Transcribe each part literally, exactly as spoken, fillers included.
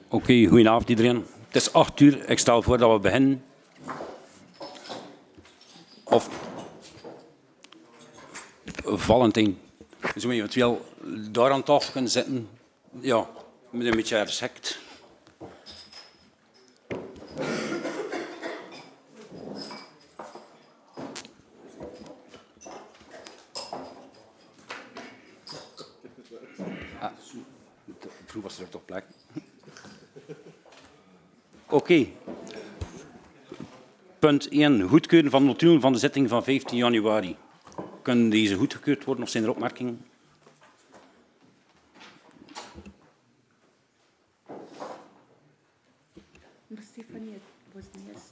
Oké, okay, goedenavond iedereen. Het is acht uur. Ik stel voor dat we beginnen. Of Valentijn. Dus we eventueel daar aan tafel kunnen zitten. Ja, met een beetje respect. Ah, vroeg was er toch plek. Oké. Okay. Punt één. Goedkeuren van de notulen van de zitting van vijftien januari. Kunnen deze goedgekeurd worden of zijn er opmerkingen? Stefanie was de eerste.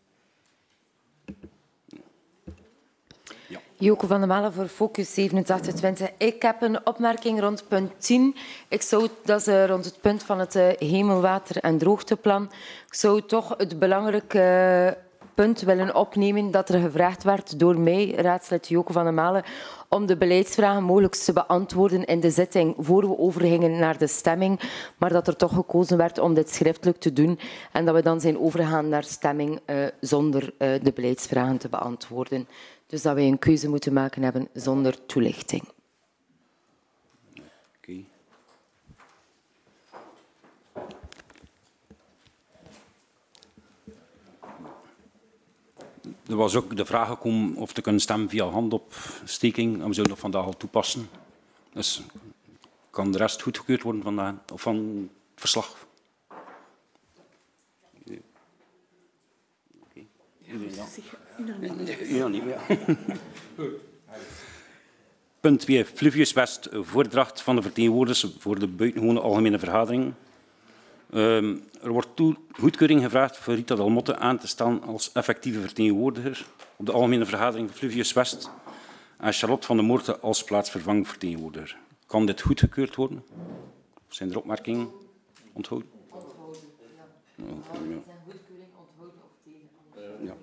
Ja. Joke van der Malen voor Focus zevenentachtig twintig. Ik heb een opmerking rond punt tien. Ik zou, dat is rond het punt van het hemelwater- en droogteplan. Ik zou toch het belangrijke punt willen opnemen dat er gevraagd werd door mij, raadslid Joke van der Malen, om de beleidsvragen mogelijk te beantwoorden in de zitting voor we overgingen naar de stemming, maar dat er toch gekozen werd om dit schriftelijk te doen en dat we dan zijn overgegaan naar stemming uh, zonder uh, de beleidsvragen te beantwoorden. Dus dat wij een keuze moeten maken hebben zonder toelichting. Okay. Er was ook de vraag gekomen of te kunnen stemmen via handopsteking. En we zouden dat vandaag al toepassen. Dus kan de rest goedgekeurd worden vandaag, of van het verslag? Oké. Ja, niet meer. Punt twee. Fluvius West, voordracht van de vertegenwoordigers voor de buitengewone algemene vergadering. Um, er wordt toe goedkeuring gevraagd voor Rita Delmotte aan te stellen als effectieve vertegenwoordiger op de algemene vergadering van Fluvius West en Charlotte van der Moorten als plaatsvervangend vertegenwoordiger. Kan dit goedgekeurd worden? Of zijn er opmerkingen? Onthouden? Onthouden, ja. Ja. Zijn goedkeuring onthouden of tegen? Ja.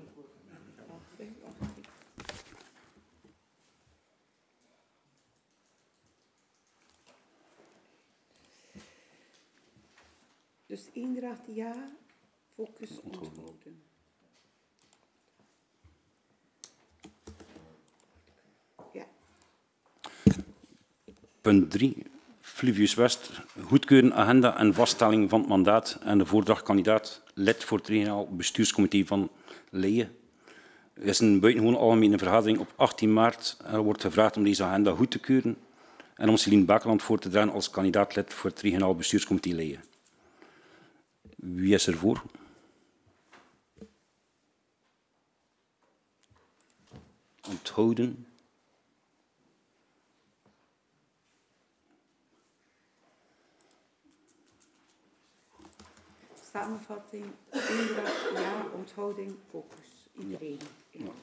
Dus Eendracht ja, Focus onthouden. Ja. Punt drie. Fluvius West. Goedkeuren agenda en vaststelling van het mandaat en de voordrachtkandidaat lid voor het regionaal bestuurscomité van Leyen. Er is een buitengewone algemene vergadering op achttien maart. Er wordt gevraagd om deze agenda goed te keuren en om Céline Bakeland voor te dragen als kandidaatlid voor het regionaal bestuurscomité Leyen. Wie is er voor? Onthouden. Samenvatting, Eendracht ja, onthouding, Focus. Iedereen. Ja. Ja.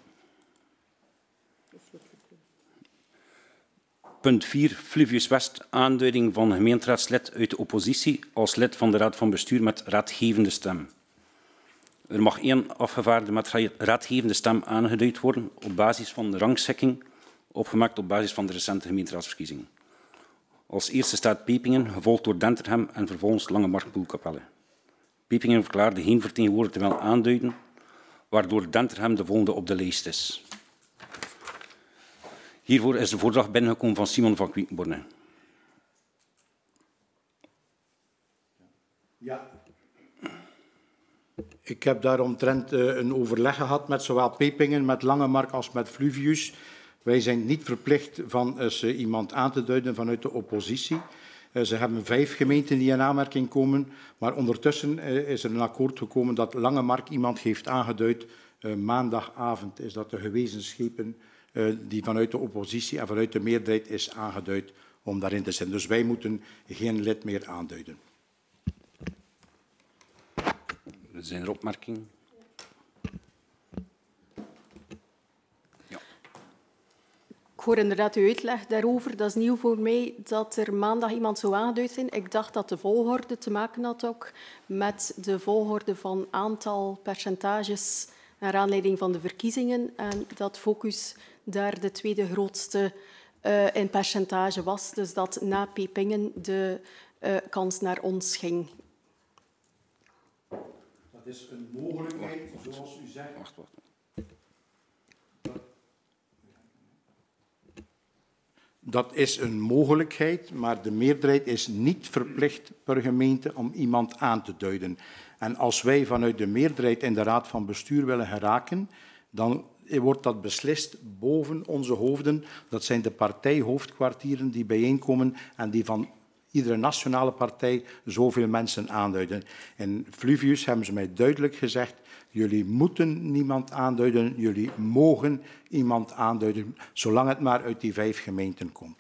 Punt vier. Fluvius West, aanduiding van gemeenteraadslid uit de oppositie als lid van de Raad van Bestuur met raadgevende stem. Er mag één afgevaardigde met raadgevende stem aangeduid worden op basis van de rangschikking, opgemaakt op basis van de recente gemeenteraadsverkiezingen. Als eerste staat Pepingen, gevolgd door Denterhem en vervolgens Langemark-Poelkapelle. Pepingen verklaarde geen vertegenwoordiger te willen aanduiden, waardoor Denterhem de volgende op de lijst is. Hiervoor is de voordracht binnengekomen van Simon van Quickenborne. Ja. Ik heb daaromtrent uh, een overleg gehad met zowel Pepingen, met Langemark als met Fluvius. Wij zijn niet verplicht van uh, iemand aan te duiden vanuit de oppositie. Uh, ze hebben vijf gemeenten die in aanmerking komen, maar ondertussen uh, is er een akkoord gekomen dat Langemark iemand heeft aangeduid. Uh, maandagavond is dat de gewezen schepen uh, die vanuit de oppositie en vanuit de meerderheid is aangeduid om daarin te zitten. Dus wij moeten geen lid meer aanduiden. Zijn er opmerkingen? Ja. Ik hoor inderdaad uw uitleg daarover. Dat is nieuw voor mij dat er maandag iemand zou aangeduid zijn. Ik dacht dat de volgorde te maken had ook met de volgorde van aantal percentages naar aanleiding van de verkiezingen. En dat Focus daar de tweede grootste uh, in percentage was. Dus dat na Pepingen de uh, kans naar ons ging. Dat is een mogelijkheid, zoals u zegt. Wacht, wacht. Dat is een mogelijkheid, maar de meerderheid is niet verplicht per gemeente om iemand aan te duiden. En als wij vanuit de meerderheid in de Raad van Bestuur willen geraken, dan wordt dat beslist boven onze hoofden. Dat zijn de partijhoofdkwartieren die bijeenkomen en die van iedere nationale partij zoveel mensen aanduiden. In Fluvius hebben ze mij duidelijk gezegd, jullie moeten niemand aanduiden, jullie mogen iemand aanduiden, zolang het maar uit die vijf gemeenten komt.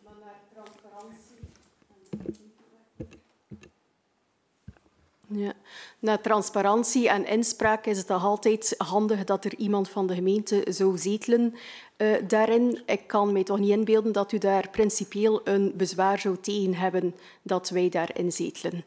Ja. Na transparantie en inspraak is het toch altijd handig dat er iemand van de gemeente zou zetelen uh, daarin. Ik kan mij toch niet inbeelden dat u daar principieel een bezwaar zou tegen hebben dat wij daarin zetelen.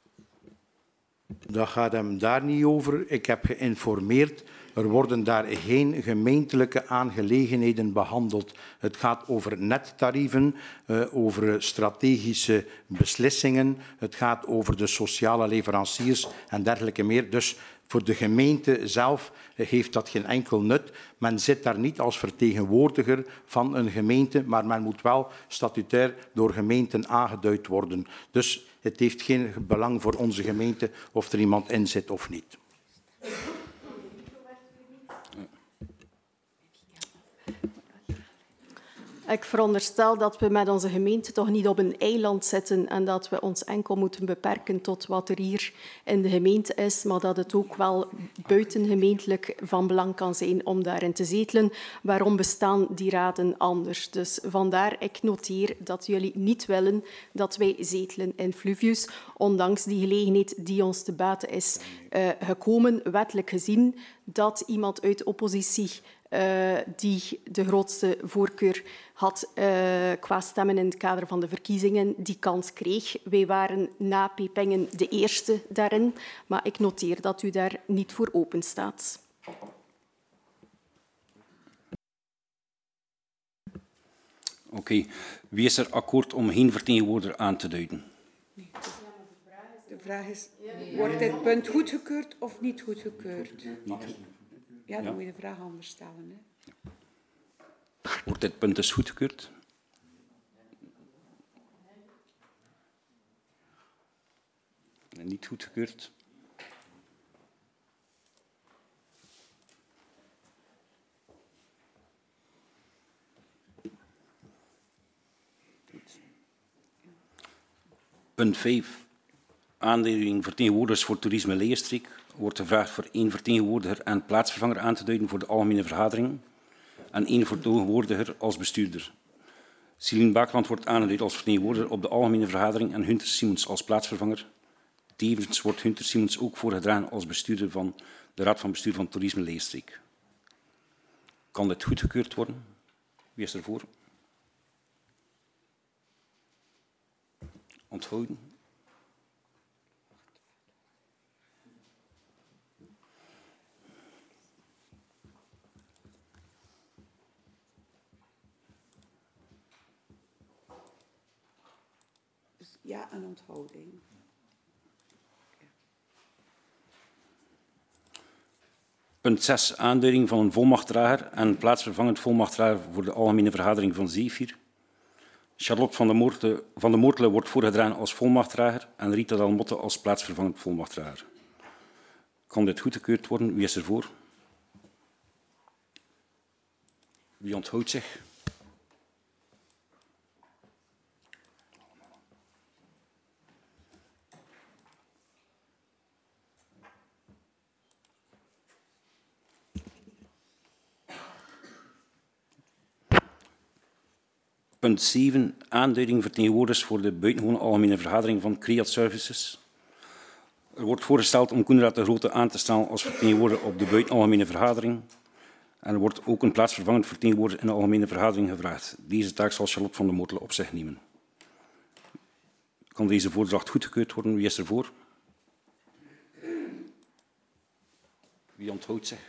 Dat gaat hem daar niet over. Ik heb geïnformeerd. Er worden daar geen gemeentelijke aangelegenheden behandeld. Het gaat over nettarieven, uh, over strategische beslissingen. Het gaat over de sociale leveranciers en dergelijke meer. Dus voor de gemeente zelf heeft dat geen enkel nut. Men zit daar niet als vertegenwoordiger van een gemeente, maar men moet wel statutair door gemeenten aangeduid worden. Dus het heeft geen belang voor onze gemeente of er iemand in zit of niet. Ik veronderstel dat we met onze gemeente toch niet op een eiland zitten en dat we ons enkel moeten beperken tot wat er hier in de gemeente is, maar dat het ook wel buitengemeentelijk van belang kan zijn om daarin te zetelen. Waarom bestaan die raden anders? Dus vandaar, ik noteer dat jullie niet willen dat wij zetelen in Fluvius, ondanks die gelegenheid die ons te baten is uh, gekomen, wettelijk gezien, dat iemand uit de oppositie Uh, die de grootste voorkeur had uh, qua stemmen in het kader van de verkiezingen, die kans kreeg. Wij waren na Pepingen de eerste daarin, maar ik noteer dat u daar niet voor open staat. Oké. Okay. Wie is er akkoord om geen vertegenwoordiger aan te duiden? Nee. De vraag is, wordt dit punt goedgekeurd of niet goedgekeurd? Ja, dan ja. moet je de vraag anders stellen. Hè. Wordt dit punt dus goedgekeurd? En niet goedgekeurd? Punt vijf. Aanduiding vertegenwoordigers voor toerisme Leerstreek. Wordt gevraagd voor één vertegenwoordiger en plaatsvervanger aan te duiden voor de algemene vergadering en één vertegenwoordiger als bestuurder. Celine Bakeland wordt aangeduid als vertegenwoordiger op de algemene vergadering en Hunter Simons als plaatsvervanger. Tevens wordt Hunter Simons ook voorgedragen als bestuurder van de Raad van Bestuur van Toerisme Leerstreek. Kan dit goedgekeurd worden? Wie is ervoor? Onthouden? Ja, een onthouding. Ja. Punt zes. Aanduiding van een volmachtdrager en plaatsvervangend volmachtdrager voor de algemene vergadering van Zeevier. Charlotte van de Moortelen, van de Moortelen wordt voorgedragen als volmachtdrager en Rita Dalmotte als plaatsvervangend volmachtdrager. Kan dit goedgekeurd worden? Wie is ervoor? Wie onthoudt zich? Punt zeven. Aanduiding vertegenwoordigers voor de buitengewone algemene vergadering van Creat Services. Er wordt voorgesteld om Koenraad de Grote aan te stellen als vertegenwoordiger op de buitenalgemene vergadering. En er wordt ook een plaatsvervangend vertegenwoordiger in de algemene vergadering gevraagd. Deze taak zal Charlotte van der Moortelen op zich nemen. Kan deze voordracht goedgekeurd worden? Wie is ervoor? Wie onthoudt zich?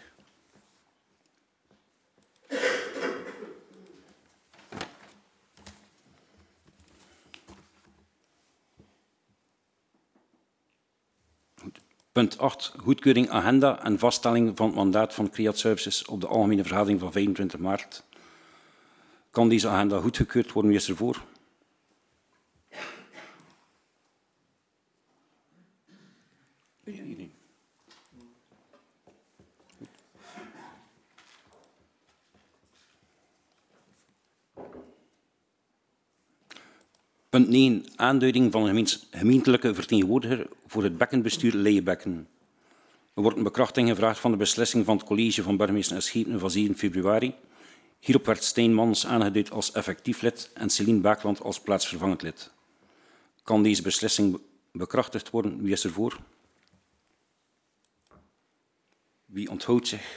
Goed. Punt acht. Goedkeuring agenda en vaststelling van het mandaat van Create Services op de algemene vergadering van vijfentwintig maart. Kan deze agenda goedgekeurd worden? Wie is ervoor? Punt negen. Aanduiding van een gemeentelijke vertegenwoordiger voor het bekkenbestuur Leijebekken. Er wordt een bekrachtiging gevraagd van de beslissing van het college van burgemeester en schepenen van zeven februari. Hierop werd Stijn Mans aangeduid als effectief lid en Celine Baakland als plaatsvervangend lid. Kan deze beslissing bekrachtigd worden? Wie is ervoor? Wie onthoudt zich?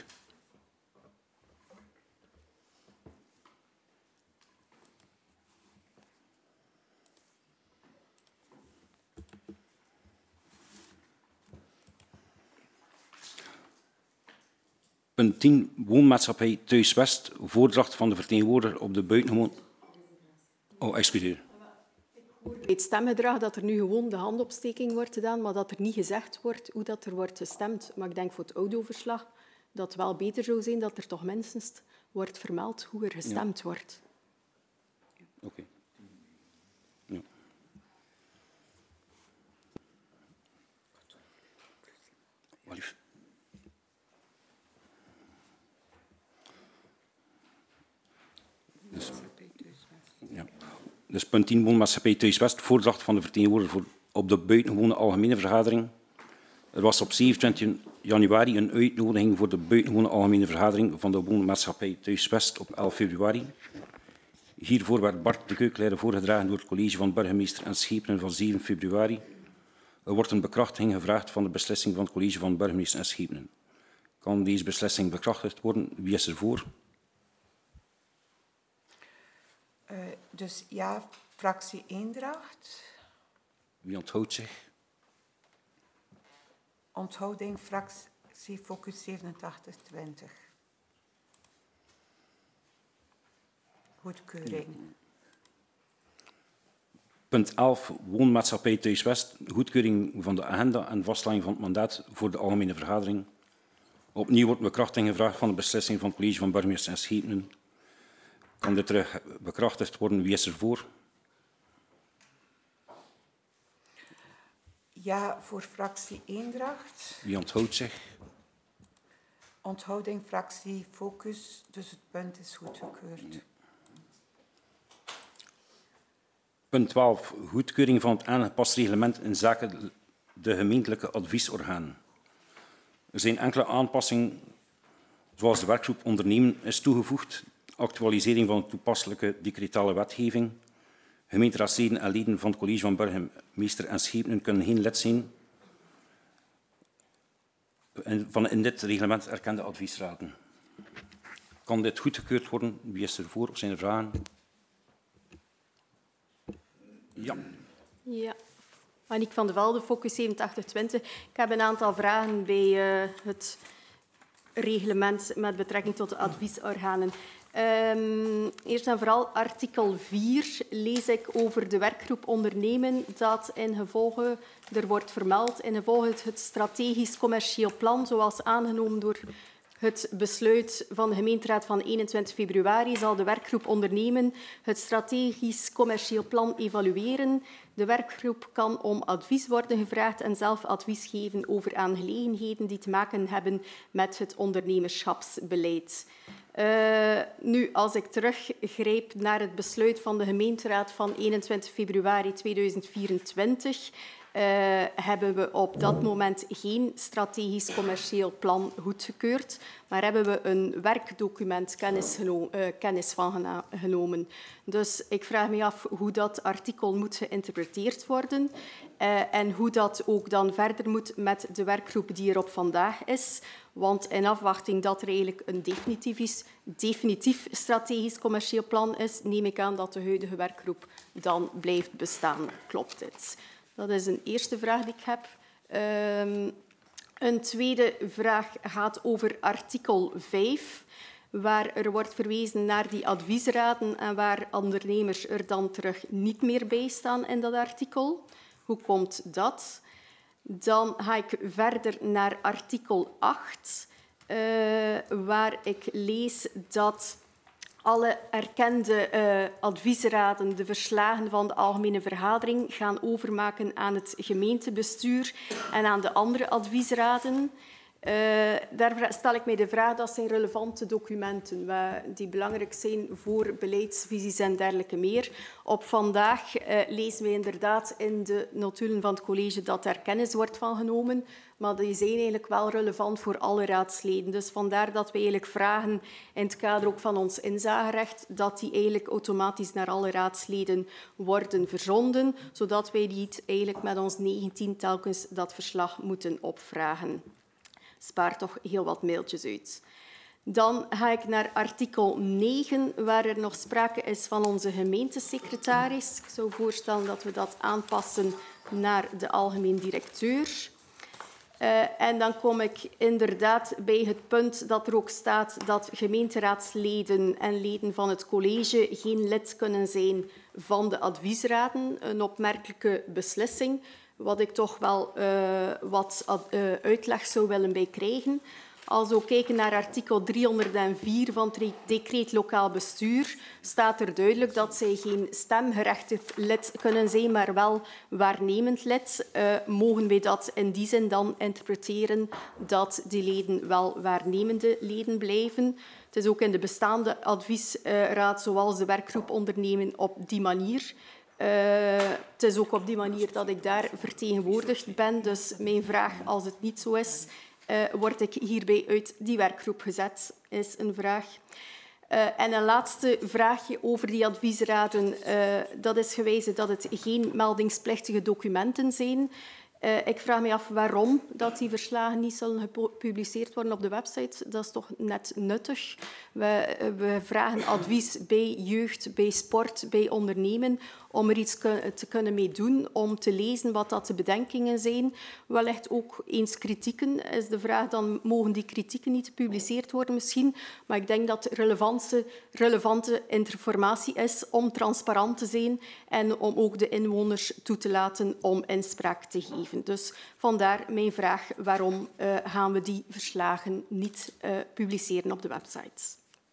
Punt tien. Woonmaatschappij Thuis West. Voordracht van de vertegenwoordiger op de buitengewoon... Oh, excuseer. Bij het stemgedrag dat er nu gewoon de handopsteking wordt gedaan, maar dat er niet gezegd wordt hoe dat er wordt gestemd. Maar ik denk voor het audioverslag dat het wel beter zou zijn dat er toch minstens wordt vermeld hoe er gestemd ja. wordt. Oké. Okay. Ja. Wat lief. Dus, ja. Dus punt tien, Woonmaatschappij Thuis West, voordracht van de vertegenwoordiger voor op de buitengewone algemene vergadering. Er was op zevenentwintig januari een uitnodiging voor de buitengewone algemene vergadering van de Woonmaatschappij Thuis West op elf februari. Hiervoor werd Bart de Keukenleider voorgedragen door het college van burgemeester en schepenen van zeven februari. Er wordt een bekrachtiging gevraagd van de beslissing van het college van burgemeester en schepenen. Kan deze beslissing bekrachtigd worden? Wie is er voor? Uh, dus ja, fractie Eendracht. Wie onthoudt zich? Onthouding, fractie Focus zevenentachtig twintig. Goedkeuring. Punt elf. Woonmaatschappij Thuis West. Goedkeuring van de agenda en vaststelling van het mandaat voor de algemene vergadering. Opnieuw wordt bekrachtiging gevraagd van de beslissing van het college van burgemeester en schepenen. Kan dit terug bekrachtigd worden? Wie is er voor? Ja, voor fractie Eendracht. Wie onthoudt zich? Onthouding, fractie Focus, dus het punt is goedgekeurd. Ja. Punt twaalf. Goedkeuring van het aangepast reglement in zaken de gemeentelijke adviesorganen. Er zijn enkele aanpassingen, zoals de werkgroep ondernemen is toegevoegd, actualisering van de toepasselijke decretale wetgeving. Gemeenteraadsleden en leden van het college van burgemeester en schepenen kunnen geen lid zijn van in dit reglement erkende adviesraden. Kan dit goedgekeurd worden? Wie is er voor? Of zijn er vragen? Ja. Ja. Aniek van de Velde, Focus zevenentachtig twintig. Ik heb een aantal vragen bij uh, het reglement met betrekking tot de adviesorganen. Um, eerst en vooral artikel vier lees ik over de werkgroep ondernemen dat in gevolge, er wordt vermeld, in gevolge het strategisch commercieel plan, zoals aangenomen door het besluit van de gemeenteraad van eenentwintig februari, zal de werkgroep ondernemen het strategisch commercieel plan evalueren. De werkgroep kan om advies worden gevraagd en zelf advies geven over aangelegenheden die te maken hebben met het ondernemerschapsbeleid. Uh, nu, als ik teruggrijp naar het besluit van de gemeenteraad van eenentwintig februari tweeduizend vierentwintig, uh, hebben we op dat moment geen strategisch commercieel plan goedgekeurd, maar hebben we een werkdocument kennis, geno- uh, kennis van gena- genomen. Dus ik vraag me af hoe dat artikel moet geïnterpreteerd worden uh, en hoe dat ook dan verder moet met de werkgroep die er op vandaag is. Want in afwachting dat er eigenlijk een definitief, is, definitief strategisch commercieel plan is, neem ik aan dat de huidige werkgroep dan blijft bestaan. Klopt dit? Dat is een eerste vraag die ik heb. Um, een tweede vraag gaat over artikel vijf, waar er wordt verwezen naar die adviesraden en waar ondernemers er dan terug niet meer bij staan in dat artikel. Hoe komt dat? Dan ga ik verder naar artikel acht, uh, waar ik lees dat alle erkende uh, adviesraden de verslagen van de algemene vergadering gaan overmaken aan het gemeentebestuur en aan de andere adviesraden. Uh, daar stel ik mij de vraag, dat zijn relevante documenten die belangrijk zijn voor beleidsvisies en dergelijke meer. Op vandaag uh, lezen we inderdaad in de notulen van het college dat er kennis wordt van genomen, maar die zijn eigenlijk wel relevant voor alle raadsleden. Dus vandaar dat we eigenlijk vragen in het kader ook van ons inzagerecht dat die eigenlijk automatisch naar alle raadsleden worden verzonden, zodat wij niet eigenlijk met ons negentien telkens dat verslag moeten opvragen. Spaart toch heel wat mailtjes uit. Dan ga ik naar artikel negen, waar er nog sprake is van onze gemeentesecretaris. Ik zou voorstellen dat we dat aanpassen naar de algemeen directeur. Uh, en dan kom ik inderdaad bij het punt dat er ook staat dat gemeenteraadsleden en leden van het college geen lid kunnen zijn van de adviesraden. Een opmerkelijke beslissing, wat ik toch wel uh, wat uh, uitleg zou willen bij krijgen. Als we kijken naar artikel driehonderdvier van het decreet lokaal bestuur, staat er duidelijk dat zij geen stemgerechtigd lid kunnen zijn, maar wel waarnemend lid. Uh, mogen wij dat in die zin dan interpreteren dat die leden wel waarnemende leden blijven? Het is ook in de bestaande adviesraad, zoals de werkgroep ondernemen, op die manier. Uh, het is ook op die manier dat ik daar vertegenwoordigd ben. Dus mijn vraag, als het niet zo is, uh, word ik hierbij uit die werkgroep gezet, is een vraag. Uh, en een laatste vraagje over die adviesraden. Uh, dat is gewezen dat het geen meldingsplichtige documenten zijn. Uh, ik vraag me af waarom dat die verslagen niet zullen gepubliceerd worden op de website. Dat is toch net nuttig. We, we vragen advies bij jeugd, bij sport, bij ondernemen, om er iets te kunnen mee doen, om te lezen wat dat de bedenkingen zijn. Wellicht ook eens kritieken. Is de vraag dan, mogen die kritieken niet gepubliceerd worden misschien? Maar ik denk dat relevante, relevante informatie is om transparant te zijn en om ook de inwoners toe te laten om inspraak te geven. Dus vandaar mijn vraag, waarom uh, gaan we die verslagen niet uh, publiceren op de website?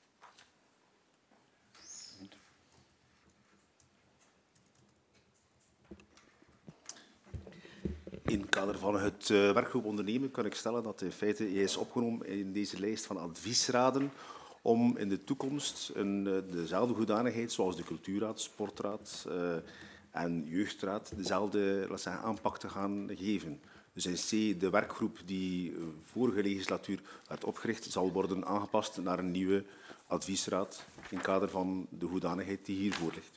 In het kader van het uh, werkgroep ondernemen kan ik stellen dat in feite is opgenomen in deze lijst van adviesraden om in de toekomst een, uh, dezelfde hoedanigheid zoals de cultuurraad, sportraad uh, en jeugdraad dezelfde laat zeggen, aanpak te gaan geven. Dus in C, de werkgroep die uh, vorige legislatuur werd opgericht, zal worden aangepast naar een nieuwe adviesraad in het kader van de hoedanigheid die hiervoor ligt.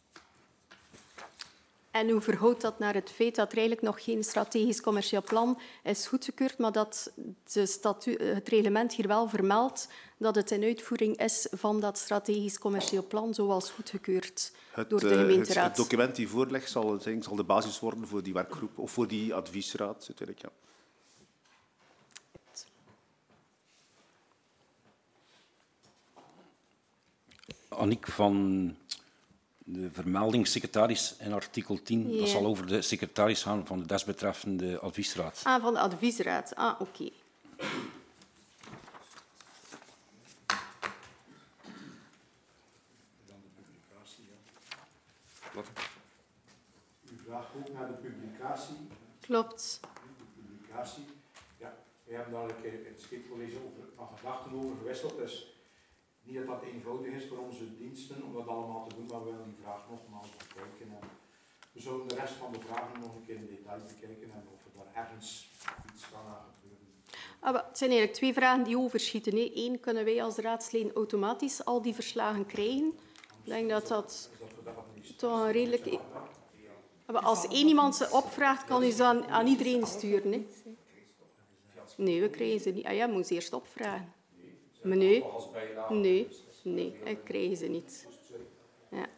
En hoe verhoudt dat naar het feit dat er eigenlijk nog geen strategisch commercieel plan is goedgekeurd, maar dat de statu- het reglement hier wel vermeldt dat het in uitvoering is van dat strategisch commercieel plan, zoals goedgekeurd het, door de gemeenteraad? Het, het document die voorligt zal, zal de basis worden voor die werkgroep of voor die adviesraad, natuurlijk, ja. Annick van de vermelding secretaris in artikel tien, ja. Dat zal over de secretaris gaan van de desbetreffende adviesraad. Ah, van de adviesraad. Ah, oké. Okay. Wat? U vraagt ook naar de publicatie. Klopt. De publicatie. Ja, we hebben daar in het scheepcollege over van gedachten over gewisseld. Dus niet dat dat eenvoudig is voor onze diensten om dat allemaal te doen, maar we willen die vraag nogmaals bekijken. En we zullen de rest van de vragen nog een keer in detail bekijken en of er daar ergens iets kan aan gebeuren. Ah, het zijn eigenlijk twee vragen die overschieten. Hè. Eén, kunnen wij als raadsleden automatisch al die verslagen krijgen? Ik denk dat dat toch een redelijk... Als één iemand ze opvraagt, kan u ze aan, aan iedereen sturen. Hè. Nee, we krijgen ze niet. Ah ja, moet ze eerst opvragen. Maar nee, nee, nee, ik krijg ze niet. Ja. Ja.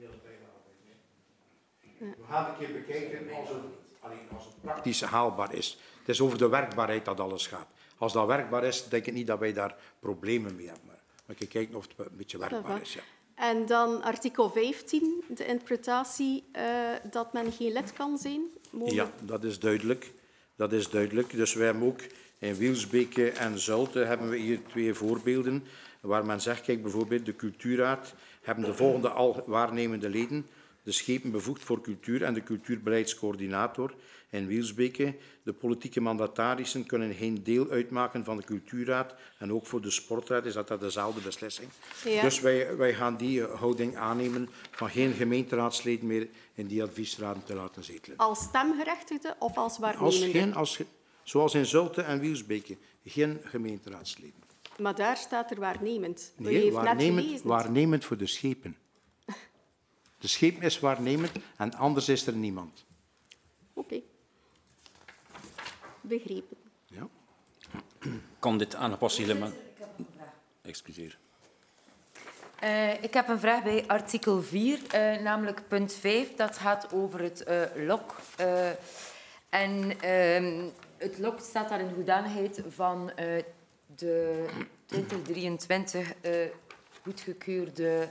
We gaan een keer bekijken als het, als het praktisch haalbaar is. Het is over de werkbaarheid dat alles gaat. Als dat werkbaar is, denk ik niet dat wij daar problemen mee hebben. Maar ik kijk of het een beetje werkbaar is. Ja. En dan artikel vijftien, de interpretatie uh, dat men geen lid kan zijn. Mogen... Ja, dat is duidelijk. Dat is duidelijk. Dus wij hebben ook in Wielsbeke en Zulte hebben we hier twee voorbeelden waar men zegt, kijk bijvoorbeeld de cultuurraad hebben de volgende al waarnemende leden, de schepen bevoegd voor cultuur en de cultuurbeleidscoördinator in Wielsbeke. De politieke mandatarissen kunnen geen deel uitmaken van de cultuurraad en ook voor de sportraad is dat, dat dezelfde beslissing. Ja. Dus wij, wij gaan die houding aannemen van geen gemeenteraadsleden meer in die adviesraden te laten zetelen. Als stemgerechtigde of als waarnemende? Als geen, als, zoals in Zulte en Wielsbeke, geen gemeenteraadsleden. Maar daar staat er waarnemend. U Nee, heeft waarnemend, net waarnemend voor de schepen. De schepen is waarnemend en anders is er niemand. Oké. Okay. Begrepen. Ja. Kan dit aangepaste element... Excuseer. Uh, ik heb een vraag bij artikel vier, uh, namelijk punt vijf. Dat gaat over het uh, L O C. Uh, en uh, het L O C staat daar in hoedanigheid van uh, de twintig drieëntwintig uh, goedgekeurde...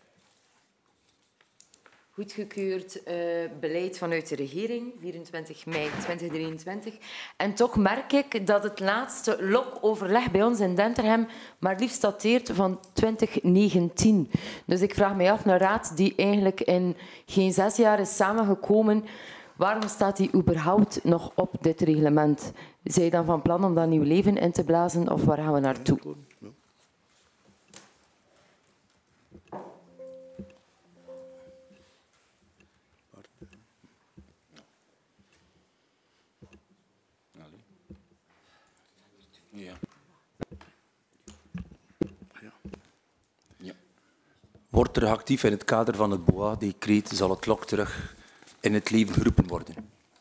goedgekeurd uh, beleid vanuit de regering, vierentwintig mei tweeduizend drieëntwintig. En toch merk ik dat het laatste L O C-overleg bij ons in Denterhem maar liefst dateert van twintig negentien. Dus ik vraag mij af, een raad die eigenlijk in geen zes jaar is samengekomen, waarom staat die überhaupt nog op dit reglement? Zijn je dan van plan om daar nieuw leven in te blazen of waar gaan we naartoe? Ja. Ja. Wordt terug actief in het kader van het B O A-decreet, zal het L O C terug in het leven geroepen worden.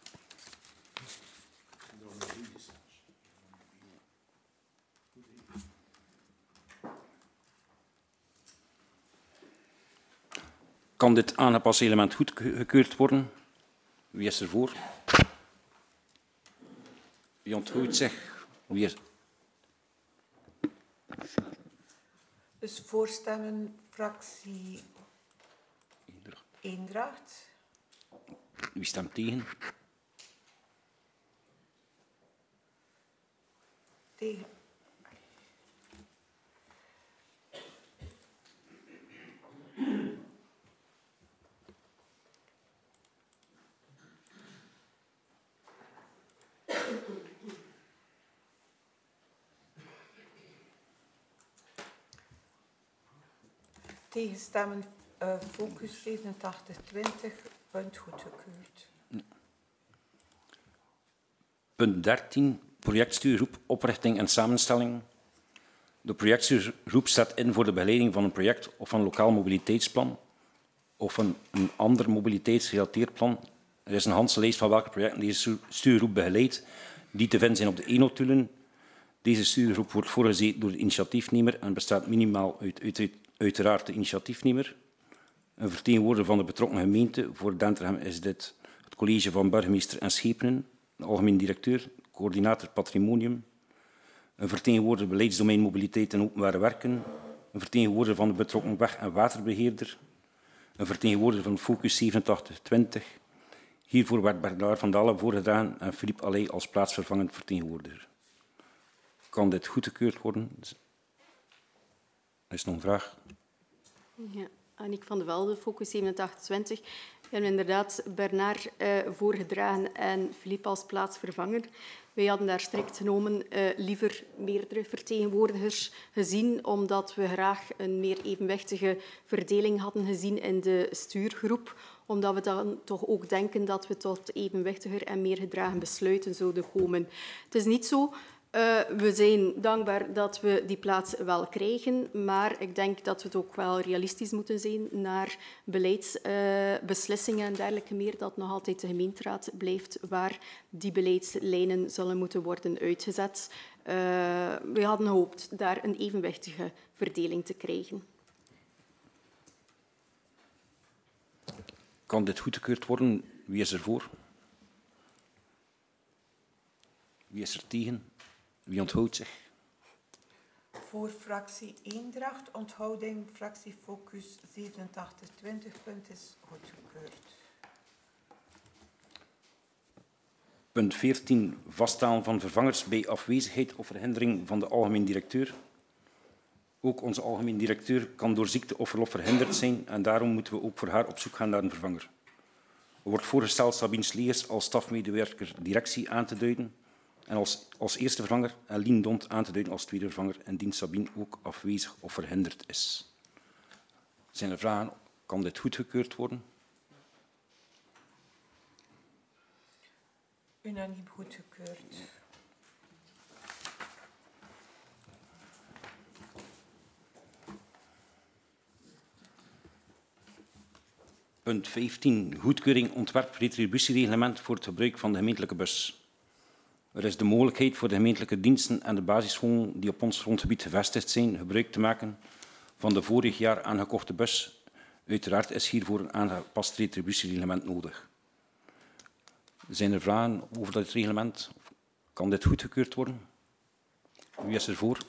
Kan dit aangepaste element goedgekeurd worden? Wie is er voor? Wie onthoudt zich? Wie is... Dus voorstemmen fractie Eendracht. Wie stemt tegen? Tegen. Tegenstemmen uh, focus zevenentachtig twintig, punt goedgekeurd. Punt dertien, projectstuurgroep oprichting en samenstelling. De projectstuurgroep zet in voor de begeleiding van een project of een lokaal mobiliteitsplan of een, een ander mobiliteitsgerelateerd plan. Er is een handse lijst van welke projecten deze stuurgroep begeleidt, die te vinden zijn op de e-notulen. Deze stuurgroep wordt voorgezeten door de initiatiefnemer en bestaat minimaal uit, uit, uit uiteraard de initiatiefnemer. Een vertegenwoordiger van de betrokken gemeente. Voor Denterhem is dit het college van burgemeester en schepenen, de algemeen directeur, coördinator patrimonium, een vertegenwoordiger beleidsdomein mobiliteit en openbare werken, een vertegenwoordiger van de betrokken weg- en waterbeheerder, een vertegenwoordiger van Focus zevenentachtig twintig. Hiervoor werd Bernard van Dalen voorgedragen en Philippe Alley als plaatsvervangend vertegenwoordiger. Kan dit goedgekeurd worden? Er is nog een vraag. Ja, Annick van de Velde, Focus zevenentachtig twintig. We hebben inderdaad Bernard uh, voorgedragen en Philippe als plaatsvervanger. Wij hadden daar strikt genomen uh, liever meerdere vertegenwoordigers gezien, omdat we graag een meer evenwichtige verdeling hadden gezien in de stuurgroep. Omdat we dan toch ook denken dat we tot evenwichtiger en meer gedragen besluiten zouden komen. Het is niet zo... Uh, we zijn dankbaar dat we die plaats wel krijgen, maar ik denk dat we het ook wel realistisch moeten zijn naar beleidsbeslissingen uh, en dergelijke meer, dat nog altijd de gemeenteraad blijft waar die beleidslijnen zullen moeten worden uitgezet. Uh, we hadden gehoopt daar een evenwichtige verdeling te krijgen. Kan dit goedgekeurd worden? Wie is er voor? Wie is er tegen? Wie onthoudt zich? Voor fractie Eendracht, onthouding fractie Focus zevenentachtig twintig, punt is goedgekeurd. Punt veertien. Vaststellen van vervangers bij afwezigheid of verhindering van de algemeen directeur. Ook onze algemeen directeur kan door ziekte of verlof verhinderd zijn en daarom moeten we ook voor haar op zoek gaan naar een vervanger. Er wordt voorgesteld Sabine Sleers als stafmedewerker directie aan te duiden en als, als eerste vervanger en Lien Dont aan te duiden als tweede vervanger indien Sabine ook afwezig of verhinderd is. Zijn er vragen? Kan dit goedgekeurd worden? Unaniem goedgekeurd. Punt vijftien. Goedkeuring ontwerp retributiereglement voor het gebruik van de gemeentelijke bus. Er is de mogelijkheid voor de gemeentelijke diensten en de basisscholen die op ons grondgebied gevestigd zijn gebruik te maken van de vorig jaar aangekochte bus. Uiteraard is hiervoor een aangepast retributiereglement nodig. Zijn er vragen over dat reglement? Kan dit goedgekeurd worden? Wie is er voor?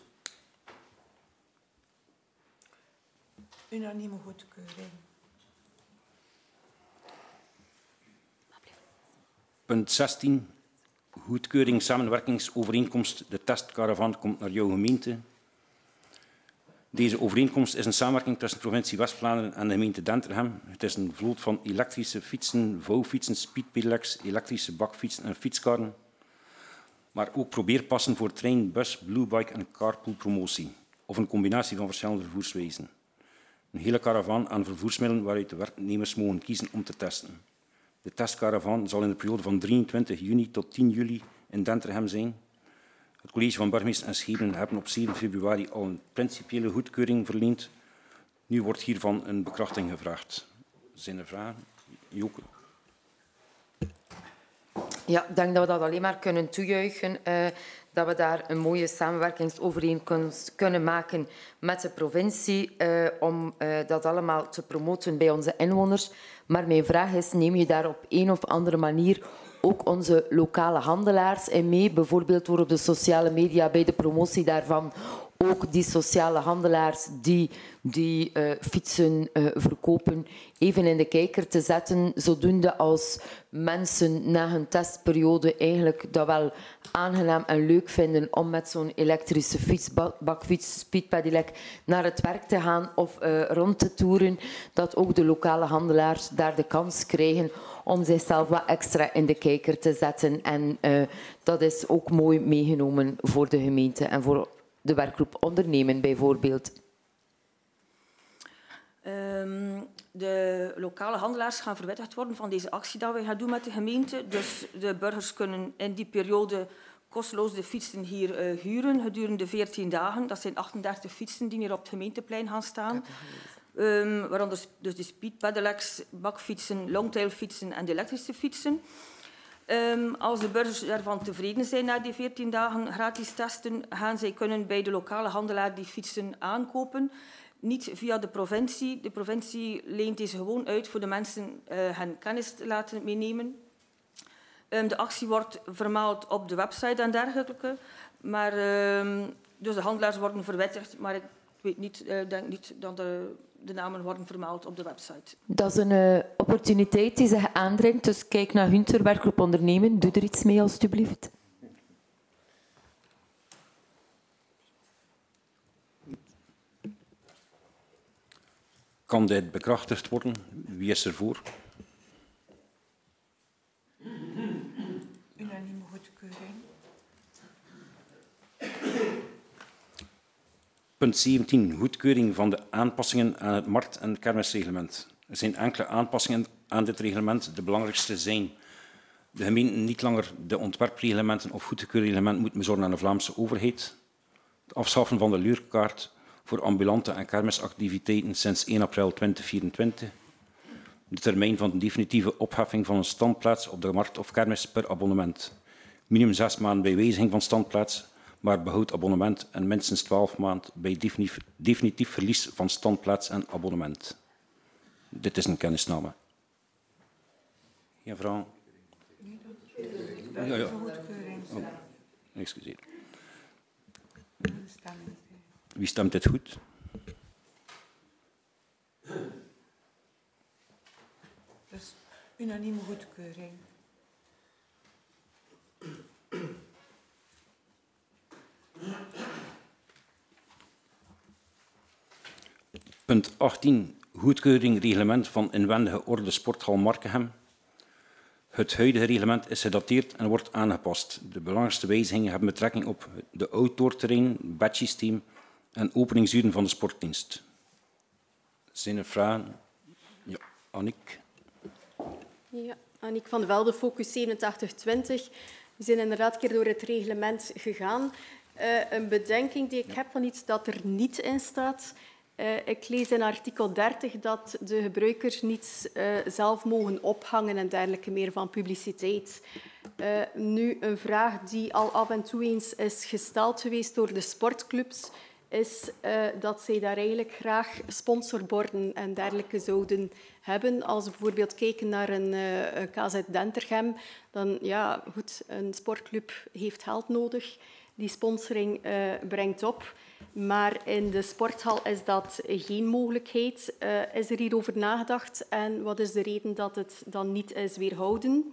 Unanieme goedkeuring. Punt zestien. Goedkeuring samenwerkingsovereenkomst. De testcaravan komt naar jouw gemeente. Deze overeenkomst is een samenwerking tussen de provincie West-Vlaanderen en de gemeente Denterhem. Het is een vloot van elektrische fietsen, vouwfietsen, speedpedelecs, elektrische bakfietsen en fietskarren. Maar ook probeerpassen voor trein, bus, bluebike en carpoolpromotie. Of een combinatie van verschillende vervoerswijzen. Een hele caravan aan vervoersmiddelen waaruit de werknemers mogen kiezen om te testen. De testcaravan zal in de periode van drieëntwintig juni tot tien juli in Denterhem zijn. Het college van burgemeester en Schepenen hebben op zeven februari al een principiële goedkeuring verleend. Nu wordt hiervan een bekrachtiging gevraagd. Zijn er vragen? Joke. Ja, ik denk dat we dat alleen maar kunnen toejuichen. Uh, dat we daar een mooie samenwerkingsovereenkomst kunnen maken met de provincie uh, om uh, dat allemaal te promoten bij onze inwoners. Maar mijn vraag is, neem je daar op een of andere manier ook onze lokale handelaars in mee? Bijvoorbeeld door op de sociale media bij de promotie daarvan ook die sociale handelaars die, die uh, fietsen uh, verkopen even in de kijker te zetten, zodoende als mensen na hun testperiode eigenlijk dat wel aangenaam en leuk vinden om met zo'n elektrische fiets, bakfiets, speedpedelec naar het werk te gaan of uh, rond te toeren, dat ook de lokale handelaars daar de kans krijgen om zichzelf wat extra in de kijker te zetten. En uh, dat is ook mooi meegenomen voor de gemeente en voor de werkgroep ondernemen bijvoorbeeld. Um, de lokale handelaars gaan verwittigd worden van deze actie die wij gaan doen met de gemeente. Dus de burgers kunnen in die periode kosteloos de fietsen hier uh, huren gedurende veertien dagen. Dat zijn achtendertig fietsen die hier op het gemeenteplein gaan staan. Um, waaronder dus de speedpedelecs, bakfietsen, longtailfietsen en de elektrische fietsen. Um, als de burgers daarvan tevreden zijn na die veertien dagen gratis testen, gaan zij kunnen bij de lokale handelaar die fietsen aankopen. Niet via de provincie. De provincie leent deze gewoon uit voor de mensen uh, hen kennis te laten meenemen. Um, de actie wordt vermeld op de website en dergelijke. Maar, um, dus de handelaars worden verwittigd, maar ik weet niet, uh, denk niet dat de, de namen worden vermeld op de website. Dat is een uh, opportuniteit die zich aandringt. Dus kijk naar Hunter, werkgroep ondernemen. Doe er iets mee, alstublieft. Kan dit bekrachtigd worden? Wie is er voor? Unanieme goedkeuring. Punt zeventien. Goedkeuring van de aanpassingen aan het markt- en kermisreglement. Er zijn enkele aanpassingen aan dit reglement. De belangrijkste zijn de gemeenten niet langer de ontwerpreglementen of goedkeuringreglement moeten bezorgen aan de Vlaamse overheid. Het afschaffen van de luurkaart voor ambulante en kermisactiviteiten sinds één april tweeduizend vierentwintig. De termijn van de definitieve opheffing van een standplaats op de markt of kermis per abonnement. Minimum zes maanden bij wijziging van standplaats, maar behoud abonnement en minstens twaalf maanden bij definitief, definitief verlies van standplaats en abonnement. Dit is een kennisname. Geen vraag? Ja, ja. Oh, excuseer. Wie stemt dit goed? Dus unanieme goedkeuring. Punt achttien. Goedkeuring reglement van inwendige orde sporthal Markenhem. Het huidige reglement is gedateerd en wordt aangepast. De belangrijkste wijzigingen hebben betrekking op de outdoorterrein, badgesysteem en openingsuren van de sportdienst. Zijn er vragen? Ja, Annick. Ja, Annick van de Velde, Focus zevenentachtig twintig. We zijn inderdaad een keer door het reglement gegaan. Uh, een bedenking die ik heb van iets dat er niet in staat. Uh, ik lees in artikel dertig dat de gebruikers niet uh, zelf mogen ophangen en dergelijke meer van publiciteit. Uh, nu, een vraag die al af en toe eens is gesteld geweest door de sportclubs, is uh, dat zij daar eigenlijk graag sponsorborden en dergelijke zouden hebben. Als we bijvoorbeeld kijken naar een uh, K Z Dentergem, dan ja, goed, een sportclub heeft geld nodig. Die sponsoring uh, brengt op. Maar in de sporthal is dat geen mogelijkheid. Uh, is er hierover nagedacht en wat is de reden dat het dan niet is weerhouden?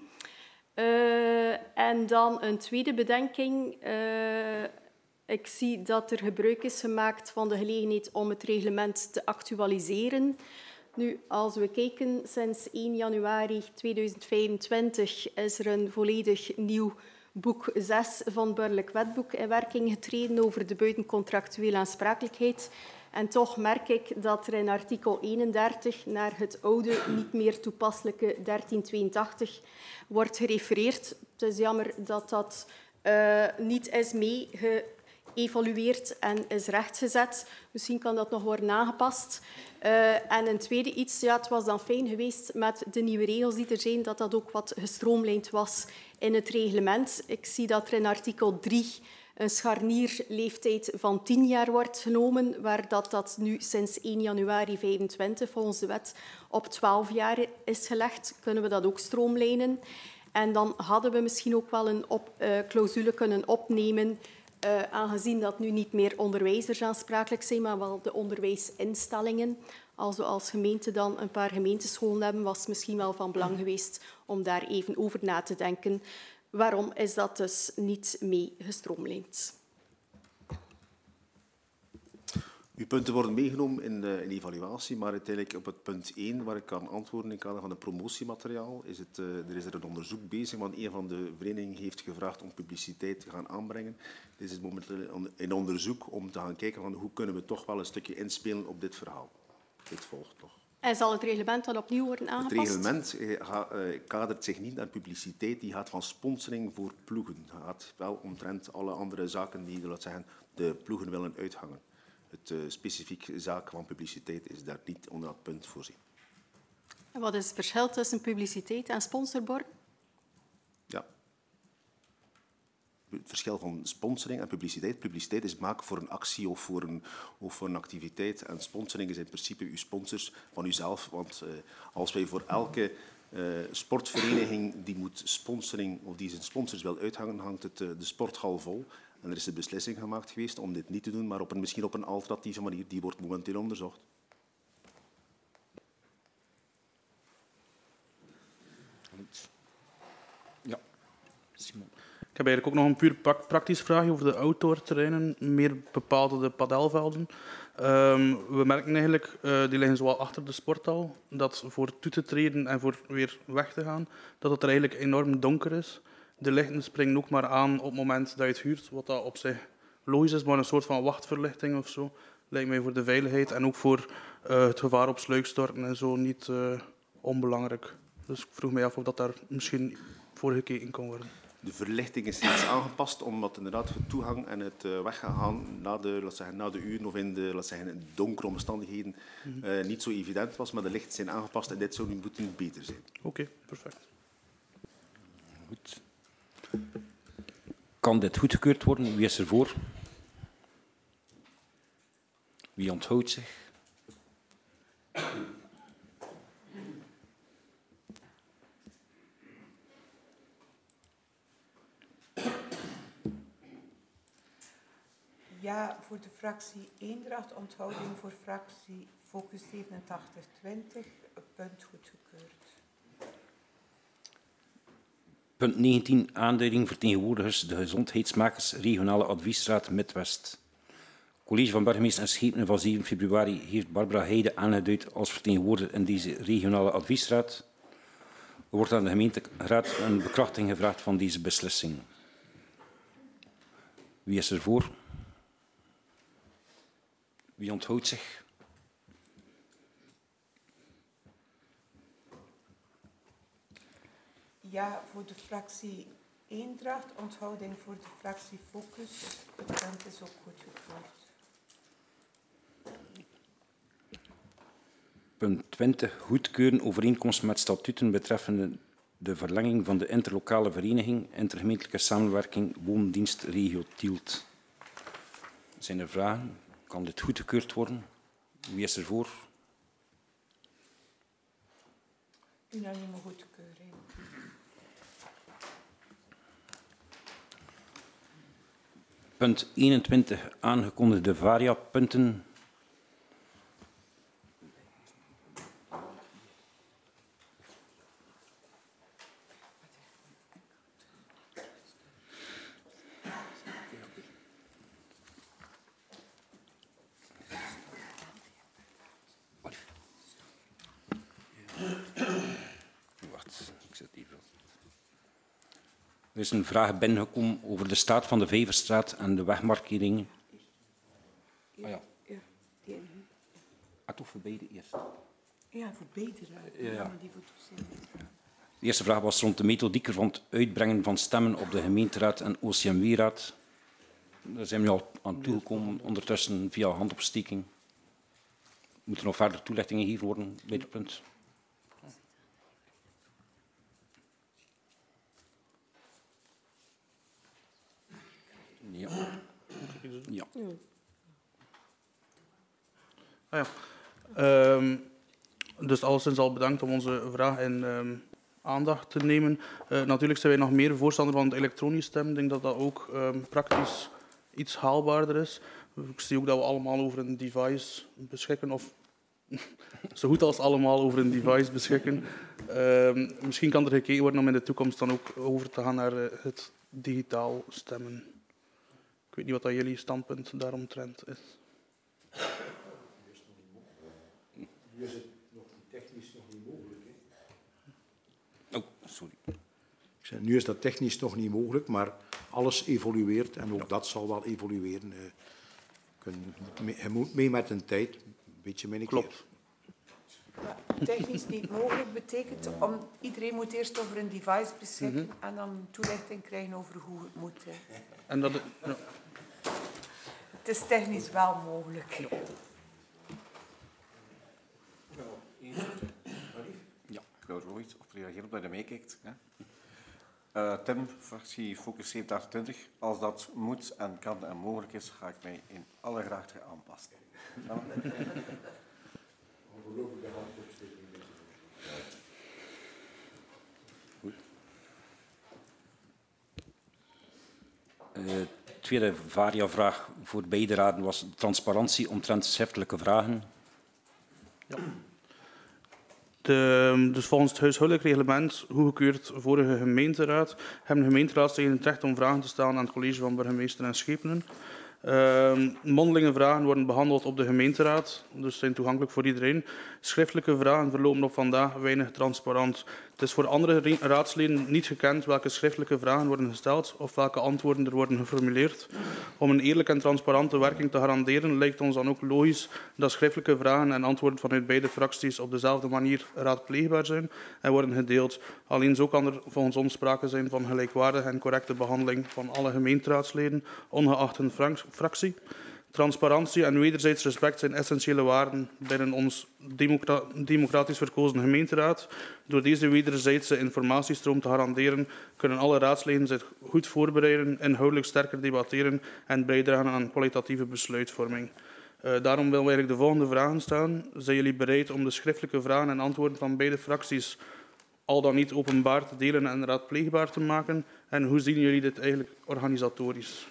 Uh, en dan een tweede bedenking. Uh, ik zie dat er gebruik is gemaakt van de gelegenheid om het reglement te actualiseren. Nu, als we kijken, sinds één januari tweeduizend vijfentwintig is er een volledig nieuw boek zes van het burgerlijk wetboek in werking getreden over de buitencontractuele aansprakelijkheid. En toch merk ik dat er in artikel eenendertig naar het oude, niet meer toepasselijke dertien tweeëntachtig wordt gerefereerd. Het is jammer dat dat uh, niet is mee geëvalueerd en is rechtgezet. Misschien kan dat nog worden aangepast. Uh, en een tweede iets, ja, het was dan fijn geweest met de nieuwe regels die er zijn, dat dat ook wat gestroomlijnd was in het reglement. Ik zie dat er in artikel drie een scharnierleeftijd van tien jaar wordt genomen, waar dat, dat nu sinds één januari vijfentwintig volgens de wet op twaalf jaar is gelegd. Kunnen we dat ook stroomlijnen? En dan hadden we misschien ook wel een op, uh, clausule kunnen opnemen, uh, aangezien dat nu niet meer onderwijzers aansprakelijk zijn, maar wel de onderwijsinstellingen. Als we als gemeente dan een paar gemeentescholen hebben, was het misschien wel van belang geweest om daar even over na te denken. Waarom is dat dus niet mee gestroomlijnd? Uw punten worden meegenomen in de, in de evaluatie, maar uiteindelijk op het punt één, waar ik kan antwoorden in het kader van het promotiemateriaal, is het, uh, er is er een onderzoek bezig, want een van de verenigingen heeft gevraagd om publiciteit te gaan aanbrengen. Dit is momenteel in onderzoek om te gaan kijken van hoe kunnen we toch wel een stukje inspelen op dit verhaal. Dit volgt nog. En zal het reglement dan opnieuw worden aangepast? Het reglement uh, kadert zich niet naar publiciteit, die gaat van sponsoring voor ploegen. Het gaat wel omtrent alle andere zaken die laten zeggen, de ploegen willen uithangen. Het uh, specifieke zaak van publiciteit is daar niet onder dat punt voorzien. En wat is het verschil tussen publiciteit en sponsorborden? Ja. Het verschil van sponsoring en publiciteit. Publiciteit is maken voor een actie of voor een, of voor een activiteit. En sponsoring is in principe uw sponsors van uzelf. Want uh, als wij voor elke uh, sportvereniging die moet sponsoring of die zijn sponsors wil uithangen, hangt het uh, de sporthal vol. En er is een beslissing gemaakt geweest om dit niet te doen, maar op een, misschien op een alternatieve manier. Die wordt momenteel onderzocht. Ja, Simon. Ik heb eigenlijk ook nog een puur praktisch vraagje over de outdoor-terreinen, meer bepaald de padelvelden. Um, we merken eigenlijk, uh, die liggen zowel achter de sporthal, dat voor toe te treden en voor weer weg te gaan, dat het er eigenlijk enorm donker is. De lichten springen ook maar aan op het moment dat je het huurt, wat dat op zich logisch is, maar een soort van wachtverlichting of zo, lijkt mij voor de veiligheid en ook voor uh, het gevaar op sluikstorten en zo niet uh, onbelangrijk. Dus ik vroeg mij af of dat daar misschien voor gekeken kon worden. De verlichting is steeds aangepast, omdat inderdaad het toegang en het uh, weggaan na de, laat zeggen, na de uren of in de, laat zeggen, in donkere omstandigheden uh, niet zo evident was, maar de lichten zijn aangepast en dit zou nu moeten beter zijn. Oké, okay, perfect. Goed. Kan dit goedgekeurd worden? Wie is er voor? Wie onthoudt zich? Ja, voor de fractie Eendracht, onthouding voor fractie Focus zevenentachtig twintig, punt goedgekeurd. Punt negentien. Aanduiding vertegenwoordigers de gezondheidsmakers regionale adviesraad Midwest. College van Burgemeester en Schepenen van zeven februari heeft Barbara Heijden aangeduid als vertegenwoordiger in deze regionale adviesraad. Er wordt aan de gemeenteraad een bekrachtiging gevraagd van deze beslissing. Wie is er voor? Wie onthoudt zich? Ja, voor de fractie Eendracht, onthouding voor de fractie Focus. Het punt is ook goedgekeurd. Punt twintig. Goedkeuren overeenkomst met statuten betreffende de verlenging van de interlokale vereniging intergemeentelijke samenwerking woondienst regio Tielt. Zijn er vragen? Kan dit goedgekeurd worden? Wie is er voor? Unanieme goedkeuring. Punt eenentwintig. Aangekondigde variapunten. Wacht, ik zet even. Er is een vraag binnengekomen over de staat van de Vijverstraat en de wegmarkeringen. Ah ja. Ah, toch voor beide eerst. Ja, voor beide. Ja, ja. Die voor toezicht. De eerste vraag was rond de methodiek van het uitbrengen van stemmen op de gemeenteraad en O C M W-raad. Daar zijn we nu al aan toegekomen, ondertussen via handopsteking. Moeten er nog verder toelichtingen gegeven worden bij dit punt? Ja. Ja. Ah, ja. Um, dus alleszins al bedankt om onze vraag in um, aandacht te nemen. Uh, natuurlijk zijn wij nog meer voorstander van het elektronisch stemmen. Ik denk dat dat ook um, praktisch iets haalbaarder is. Ik zie ook dat we allemaal over een device beschikken, of zo goed als allemaal over een device beschikken. Uh, misschien kan er gekeken worden om in de toekomst dan ook over te gaan naar uh, het digitaal stemmen. Ik weet niet wat dat jullie standpunt daaromtrent is. Nu is het nog technisch nog niet mogelijk. Hè? Oh, sorry. Ik zei, nu is dat technisch nog niet mogelijk, maar alles evolueert en ook ja. Dat zal wel evolueren. Je moet mee met een tijd, een beetje met een keer. Klopt. Ja, technisch niet mogelijk betekent, om, iedereen moet eerst over een device beschikken mm-hmm. en dan toelichting krijgen over hoe het moet. Hè. En dat, ja. Het is technisch wel mogelijk. Ja. Ja, ik wil er iets op reageren op dat je meekijkt. Uh, Tim, fractie Focus zeven achtentwintig. Als dat moet en kan en mogelijk is, ga ik mij in alle graagte aanpassen. De uh, tweede varia-vraag voor beide raden was transparantie omtrent schriftelijke vragen. Ja. De, dus volgens het huishoudelijk reglement, goedgekeurd vorige gemeenteraad, hebben de gemeenteraadsleden het recht om vragen te stellen aan het college van burgemeester en schepenen. Uh, mondelinge vragen worden behandeld op de gemeenteraad, dus zijn toegankelijk voor iedereen. Schriftelijke vragen verlopen op vandaag weinig transparant. Het is voor andere raadsleden niet gekend welke schriftelijke vragen worden gesteld of welke antwoorden er worden geformuleerd. Om een eerlijke en transparante werking te garanderen, lijkt ons dan ook logisch dat schriftelijke vragen en antwoorden vanuit beide fracties op dezelfde manier raadpleegbaar zijn en worden gedeeld. Alleen zo kan er volgens ons sprake zijn van gelijkwaardige en correcte behandeling van alle gemeenteraadsleden, ongeacht hun fractie. Transparantie en wederzijds respect zijn essentiële waarden binnen ons democra democratisch verkozen gemeenteraad. Door deze wederzijdse informatiestroom te garanderen, kunnen alle raadsleden zich goed voorbereiden, inhoudelijk sterker debatteren en bijdragen aan kwalitatieve besluitvorming. Uh, daarom willen we eigenlijk de volgende vragen stellen. Zijn jullie bereid om de schriftelijke vragen en antwoorden van beide fracties al dan niet openbaar te delen en raadpleegbaar te maken? En hoe zien jullie dit eigenlijk organisatorisch?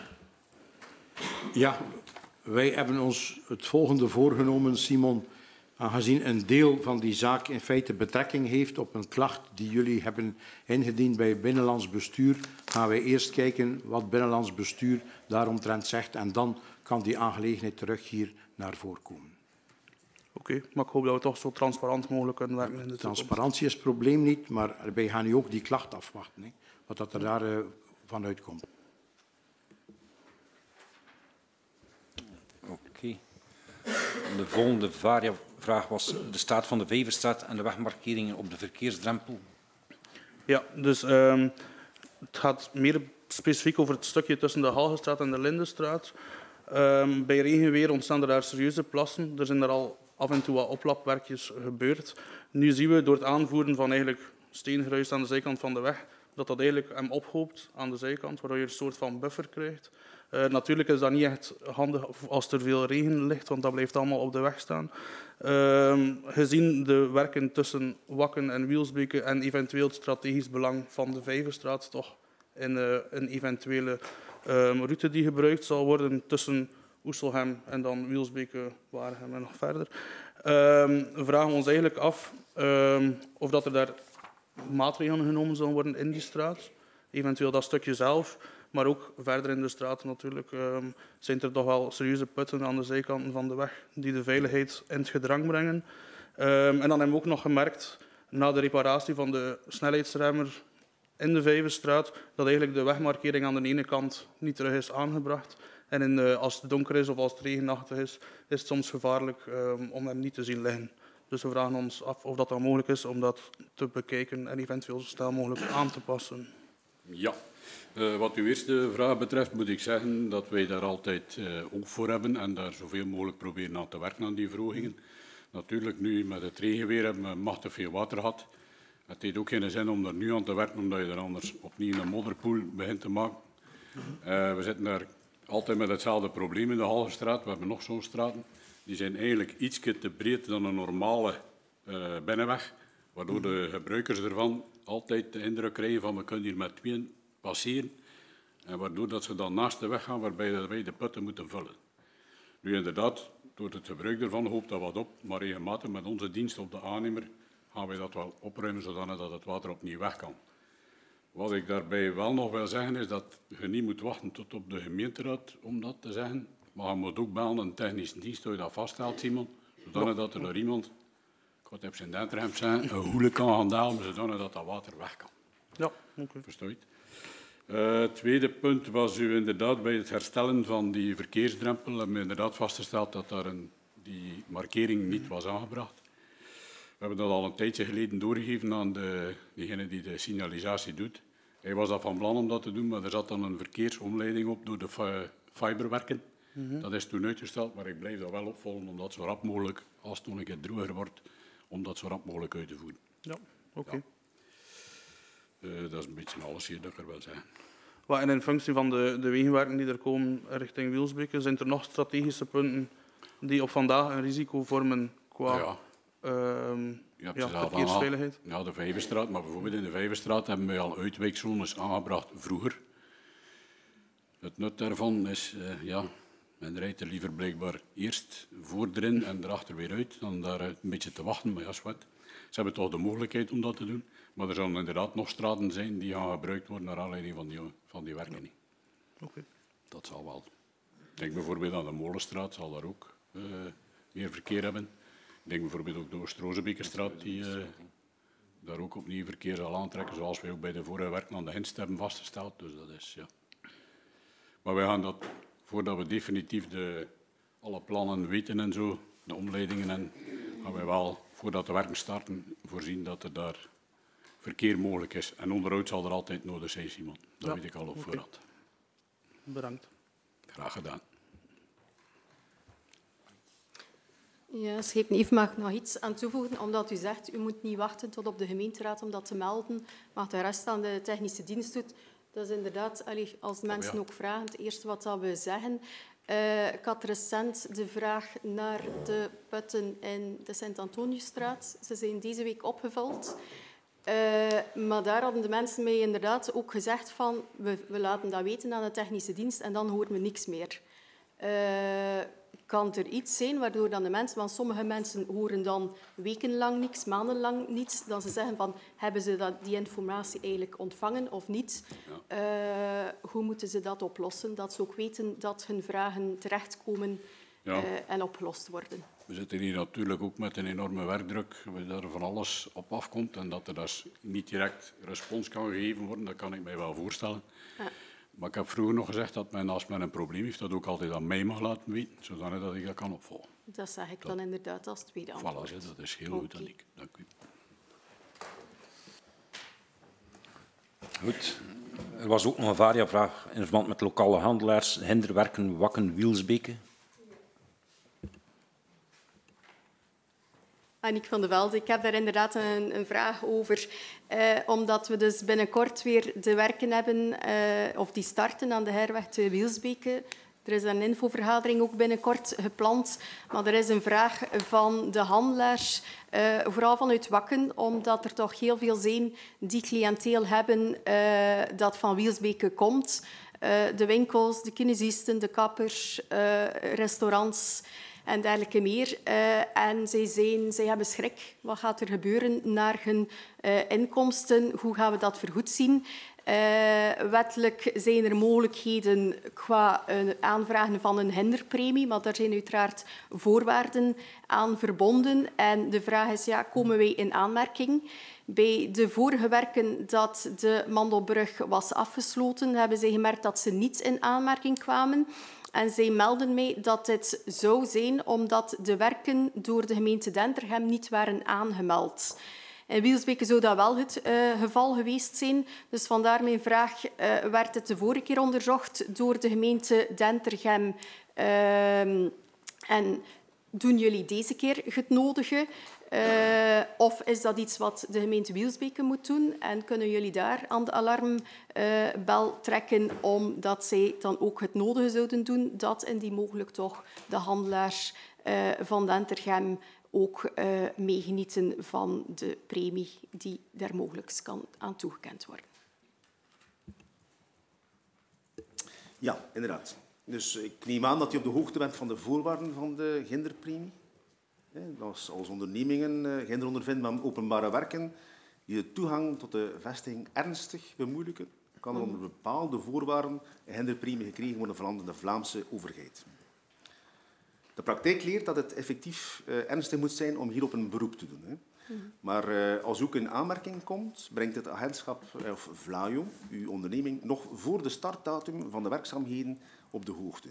Ja, wij hebben ons het volgende voorgenomen, Simon. Aangezien een deel van die zaak in feite betrekking heeft op een klacht die jullie hebben ingediend bij Binnenlands Bestuur, gaan wij eerst kijken wat Binnenlands Bestuur daaromtrent zegt en dan kan die aangelegenheid terug hier naar voren komen. Oké, okay, maar ik hoop dat we toch zo transparant mogelijk kunnen werken in de toekomst. Transparantie is het probleem niet, maar wij gaan nu ook die klacht afwachten, hè, wat dat er daar uh, van uitkomt. Oké. Okay. De volgende vraag was de staat van de Vijverstraat en de wegmarkeringen op de verkeersdrempel. Ja, dus um, het gaat meer specifiek over het stukje tussen de Halgestraat en de Lindenstraat. Um, bij regenweer ontstaan er daar serieuze plassen. Er zijn er al af en toe wat oplapwerkjes gebeurd. Nu zien we door het aanvoeren van eigenlijk steengruis aan de zijkant van de weg, dat dat eigenlijk hem ophoopt aan de zijkant, waardoor je een soort van buffer krijgt. Uh, natuurlijk is dat niet echt handig als er veel regen ligt, want dat blijft allemaal op de weg staan. Uh, gezien de werken tussen Wakken en Wielsbeke en eventueel het strategisch belang van de Vijverstraat, toch in uh, een eventuele uh, route die gebruikt zal worden tussen Oeselhem en dan Wielsbeke, Waregem en nog verder. Uh, we vragen ons eigenlijk af uh, of dat er daar maatregelen genomen zullen worden in die straat. Eventueel dat stukje zelf, maar ook verder in de straat natuurlijk uh, zijn er toch wel serieuze putten aan de zijkanten van de weg die de veiligheid in het gedrang brengen. Uh, en dan hebben we ook nog gemerkt, na de reparatie van de snelheidsremmer in de Vijverstraat, dat eigenlijk de wegmarkering aan de ene kant niet terug is aangebracht. En in, uh, als het donker is of als het regenachtig is, is het soms gevaarlijk uh, om hem niet te zien liggen. Dus we vragen ons af of dat dan mogelijk is om dat te bekijken en eventueel zo snel mogelijk aan te passen. Ja, uh, wat uw eerste vraag betreft moet ik zeggen dat wij daar altijd uh, oog voor hebben en daar zoveel mogelijk proberen aan te werken aan die verhogingen. Natuurlijk, nu met het regenweer hebben we machtig veel water gehad. Het heeft ook geen zin om er nu aan te werken, omdat je er anders opnieuw een modderpoel begint te maken. Uh, we zitten daar altijd met hetzelfde probleem in de Halgestraat. We hebben nog zo'n straten. Die zijn eigenlijk iets te breed dan een normale uh, binnenweg, waardoor de gebruikers ervan altijd de indruk krijgen van we kunnen hier met tweeën passeren. En waardoor dat ze dan naast de weg gaan waarbij wij de putten moeten vullen. Nu inderdaad, door het gebruik ervan hoopt dat wat op, maar regelmatig met onze dienst op de aannemer gaan wij dat wel opruimen zodanig dat het water opnieuw weg kan. Wat ik daarbij wel nog wil zeggen is dat je niet moet wachten tot op de gemeenteraad om dat te zeggen. Maar je moet ook bellen een technische dienst hoe je dat vaststelt, Simon. Zodanig dat er door iemand, ik ga het op zijn denterhemd zeggen, een hoele kan gaan dalen, zodanig dat dat water weg kan. Ja, oké. Okay. Verstoor je het? Uh, het tweede punt was u inderdaad bij het herstellen van die verkeersdrempel. We hebben inderdaad vastgesteld dat daar een, die markering niet was aangebracht. We hebben dat al een tijdje geleden doorgegeven aan de, degene die de signalisatie doet. Hij was dat van plan om dat te doen, maar er zat dan een verkeersomleiding op door de fiberwerken. Mm-hmm. Dat is toen uitgesteld, maar ik blijf dat wel opvolgen om dat zo rap mogelijk, als het nog een keer droger wordt, om dat zo rap mogelijk uit te voeren. Ja, oké. Okay. Ja. Uh, dat is een beetje alles hier dat ik er wil zeggen. Well, en in functie van de, de wegenwerken die er komen richting Wielsbeke, zijn er nog strategische punten die op vandaag een risico vormen qua ja. uh, ja, verkeersveiligheid? Ja, de Vijverstraat, maar bijvoorbeeld in de Vijverstraat hebben wij al uitwijkzones aangebracht vroeger. Het nut daarvan is, uh, ja, men rijdt er liever blijkbaar eerst voor erin en erachter weer uit, dan daar een beetje te wachten, maar ja, zwart. Ze hebben toch de mogelijkheid om dat te doen, maar er zullen inderdaad nog straten zijn die gaan gebruikt worden naar aanleiding van die, van die werken. Ja. Okay. Dat zal wel. Ik denk bijvoorbeeld aan de Molenstraat, zal daar ook uh, meer verkeer hebben. Ik denk bijvoorbeeld ook de Oost-Rozenbekerstraat, die uh, daar ook opnieuw verkeer zal aantrekken, zoals wij ook bij de vorige werken aan de Hinst hebben vastgesteld. Dus dat is, ja. Maar wij gaan dat, voordat we definitief de, alle plannen weten en zo, de omleidingen, en gaan wij wel, voordat de werken starten, voorzien dat er daar verkeer mogelijk is. En onderhoud zal er altijd nodig zijn, Simon. Dat ja, weet ik al op okay. voorhand. Bedankt. Graag gedaan. Ja, scheep Yves mag nog iets aan toevoegen, omdat u zegt, u moet niet wachten tot op de gemeenteraad om dat te melden, maar de rest aan de technische dienst doet. Dat is inderdaad, als mensen oh ja. ook vragen, het eerste wat dat we zeggen. Uh, ik had recent de vraag naar de putten in de Sint-Antoniusstraat. Ze zijn deze week opgevuld. Uh, maar daar hadden de mensen mij inderdaad ook gezegd van, we, we laten dat weten aan de technische dienst en dan horen we niks meer. Uh, kan er iets zijn waardoor dan de mensen... Want sommige mensen horen dan wekenlang niks, maandenlang niets. Dan ze zeggen van, hebben ze dat, die informatie eigenlijk ontvangen of niet? Ja. Uh, hoe moeten ze dat oplossen? Dat ze ook weten dat hun vragen terechtkomen ja. uh, en opgelost worden. We zitten hier natuurlijk ook met een enorme werkdruk, waar er van alles op afkomt en dat er dus niet direct respons kan gegeven worden, dat kan ik mij wel voorstellen. Ja. Maar ik heb vroeger nog gezegd dat men, als men een probleem heeft, dat ook altijd aan mij mag laten weten, zodat ik dat kan opvolgen. Dat zeg ik dat. dan inderdaad als tweede antwoord. Voilà, dat is heel okay. goed, Annick. Dank u. Goed. Er was ook nog een varia-vraag in verband met lokale handelaars, Hinderwerken, Wakken, Wielsbeke. Annick van de Velde. Ik heb daar inderdaad een, een vraag over. Uh, omdat we dus binnenkort weer de werken hebben, uh, of die starten aan de herweg te Wielsbeke. Er is een infovergadering ook binnenkort gepland. Maar er is een vraag van de handelaars, uh, vooral vanuit Wakken, omdat er toch heel veel zijn die cliënteel hebben uh, dat van Wielsbeke komt. Uh, de winkels, de kinesisten, de kappers, uh, restaurants... en dergelijke meer. Uh, en zij, zijn, zij hebben schrik. Wat gaat er gebeuren naar hun uh, inkomsten? Hoe gaan we dat vergoed zien? Uh, wettelijk zijn er mogelijkheden qua uh, aanvragen van een hinderpremie, maar daar zijn uiteraard voorwaarden aan verbonden. En de vraag is, ja, komen wij in aanmerking? Bij de vorige werken dat de Mandelbrug was afgesloten, hebben zij gemerkt dat ze niet in aanmerking kwamen. En zij melden mij dat dit zou zijn omdat de werken door de gemeente Dentergem niet waren aangemeld. In Wielsbeke zou dat wel het uh, geval geweest zijn. Dus vandaar mijn vraag, uh, werd het de vorige keer onderzocht door de gemeente Dentergem? Uh, en doen jullie deze keer het nodige? Uh, of is dat iets wat de gemeente Wielsbeke moet doen? En kunnen jullie daar aan de alarmbel uh, trekken, omdat zij dan ook het nodige zouden doen, dat indien mogelijk toch de handelaars uh, van Dentergem ook uh, meegenieten van de premie die daar mogelijk kan aan toegekend worden? Ja, inderdaad. Dus ik neem aan dat u op de hoogte bent van de voorwaarden van de hinderpremie. Als, als ondernemingen uh, hinder ondervinden met openbare werken die de toegang tot de vestiging ernstig bemoeilijken, kan er onder bepaalde voorwaarden een hinderpremie gekregen worden van de Vlaamse overheid. De praktijk leert dat het effectief uh, ernstig moet zijn om hierop een beroep te doen. Hè. Mm. Maar uh, als u ook in aanmerking komt, brengt het agentschap, uh, of Vlaio, uw onderneming, nog voor de startdatum van de werkzaamheden op de hoogte.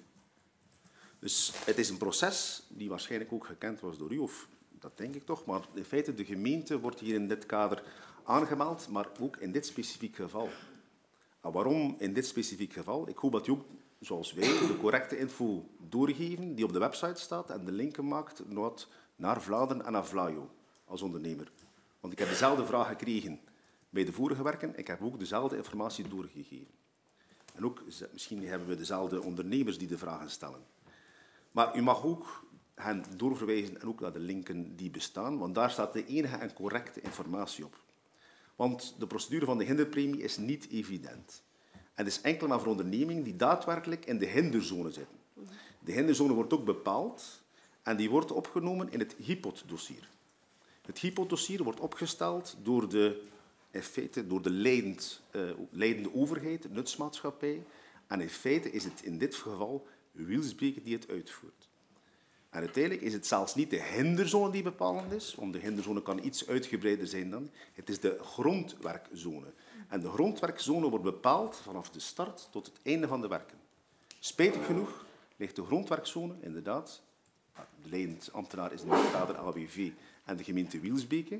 Dus het is een proces die waarschijnlijk ook gekend was door u, of dat denk ik toch, maar in feite de gemeente wordt hier in dit kader aangemeld, maar ook in dit specifiek geval. En waarom in dit specifiek geval? Ik hoop dat u ook, zoals wij, de correcte info doorgeven die op de website staat en de linken maakt naar Vlaanderen en naar Vlaio als ondernemer. Want ik heb dezelfde vraag gekregen bij de vorige werken, ik heb ook dezelfde informatie doorgegeven. En ook, misschien hebben we dezelfde ondernemers die de vragen stellen. Maar u mag ook hen doorverwijzen en ook naar de linken die bestaan, want daar staat de enige en correcte informatie op. Want de procedure van de hinderpremie is niet evident. En het is enkel maar voor ondernemingen die daadwerkelijk in de hinderzone zitten. De hinderzone wordt ook bepaald en die wordt opgenomen in het H I P O T-dossier. Het H I P O T-dossier wordt opgesteld door de, in feite, door de leidend, uh, leidende overheid, de nutsmaatschappij. En in feite is het in dit geval Wielsbeke die het uitvoert. En uiteindelijk is het zelfs niet de hinderzone die bepalend is, want de hinderzone kan iets uitgebreider zijn dan. Het is de grondwerkzone. En de grondwerkzone wordt bepaald vanaf de start tot het einde van de werken. Spijtig genoeg ligt de grondwerkzone inderdaad, de leidend ambtenaar is in het kader A W V en de gemeente Wielsbeke,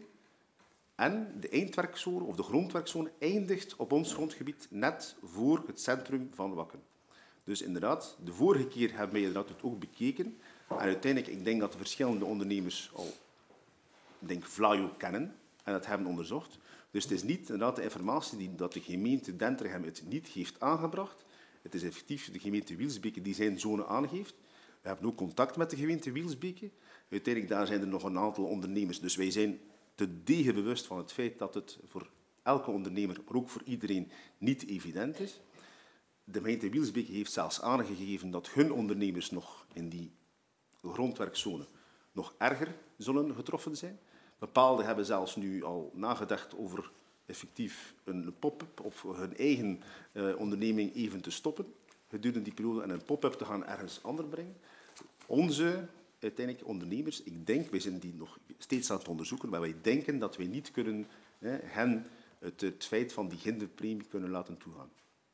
en de eindwerkzone of de grondwerkzone eindigt op ons grondgebied net voor het centrum van Wakken. Dus inderdaad, de vorige keer hebben wij inderdaad het ook bekeken. En uiteindelijk, ik denk dat de verschillende ondernemers al, ik denk, Vlaio kennen en dat hebben onderzocht. Dus het is niet inderdaad de informatie die, dat de gemeente Dentergem het niet heeft aangebracht. Het is effectief de gemeente Wielsbeke die zijn zone aangeeft. We hebben ook contact met de gemeente Wielsbeke. Uiteindelijk daar zijn er nog een aantal ondernemers. Dus wij zijn te degen bewust van het feit dat het voor elke ondernemer, maar ook voor iedereen, niet evident is. De gemeente Wielsbeke heeft zelfs aangegeven dat hun ondernemers nog in die grondwerkzone nog erger zullen getroffen zijn. Bepaalde hebben zelfs nu al nagedacht over effectief een pop-up of hun eigen uh, onderneming even te stoppen gedurende die periode en een pop-up te gaan ergens anders brengen. Onze uiteindelijk ondernemers, ik denk, wij zijn die nog steeds aan het onderzoeken, maar wij denken dat wij niet kunnen hè, hen het, het feit van die hinderpremie kunnen laten toegaan.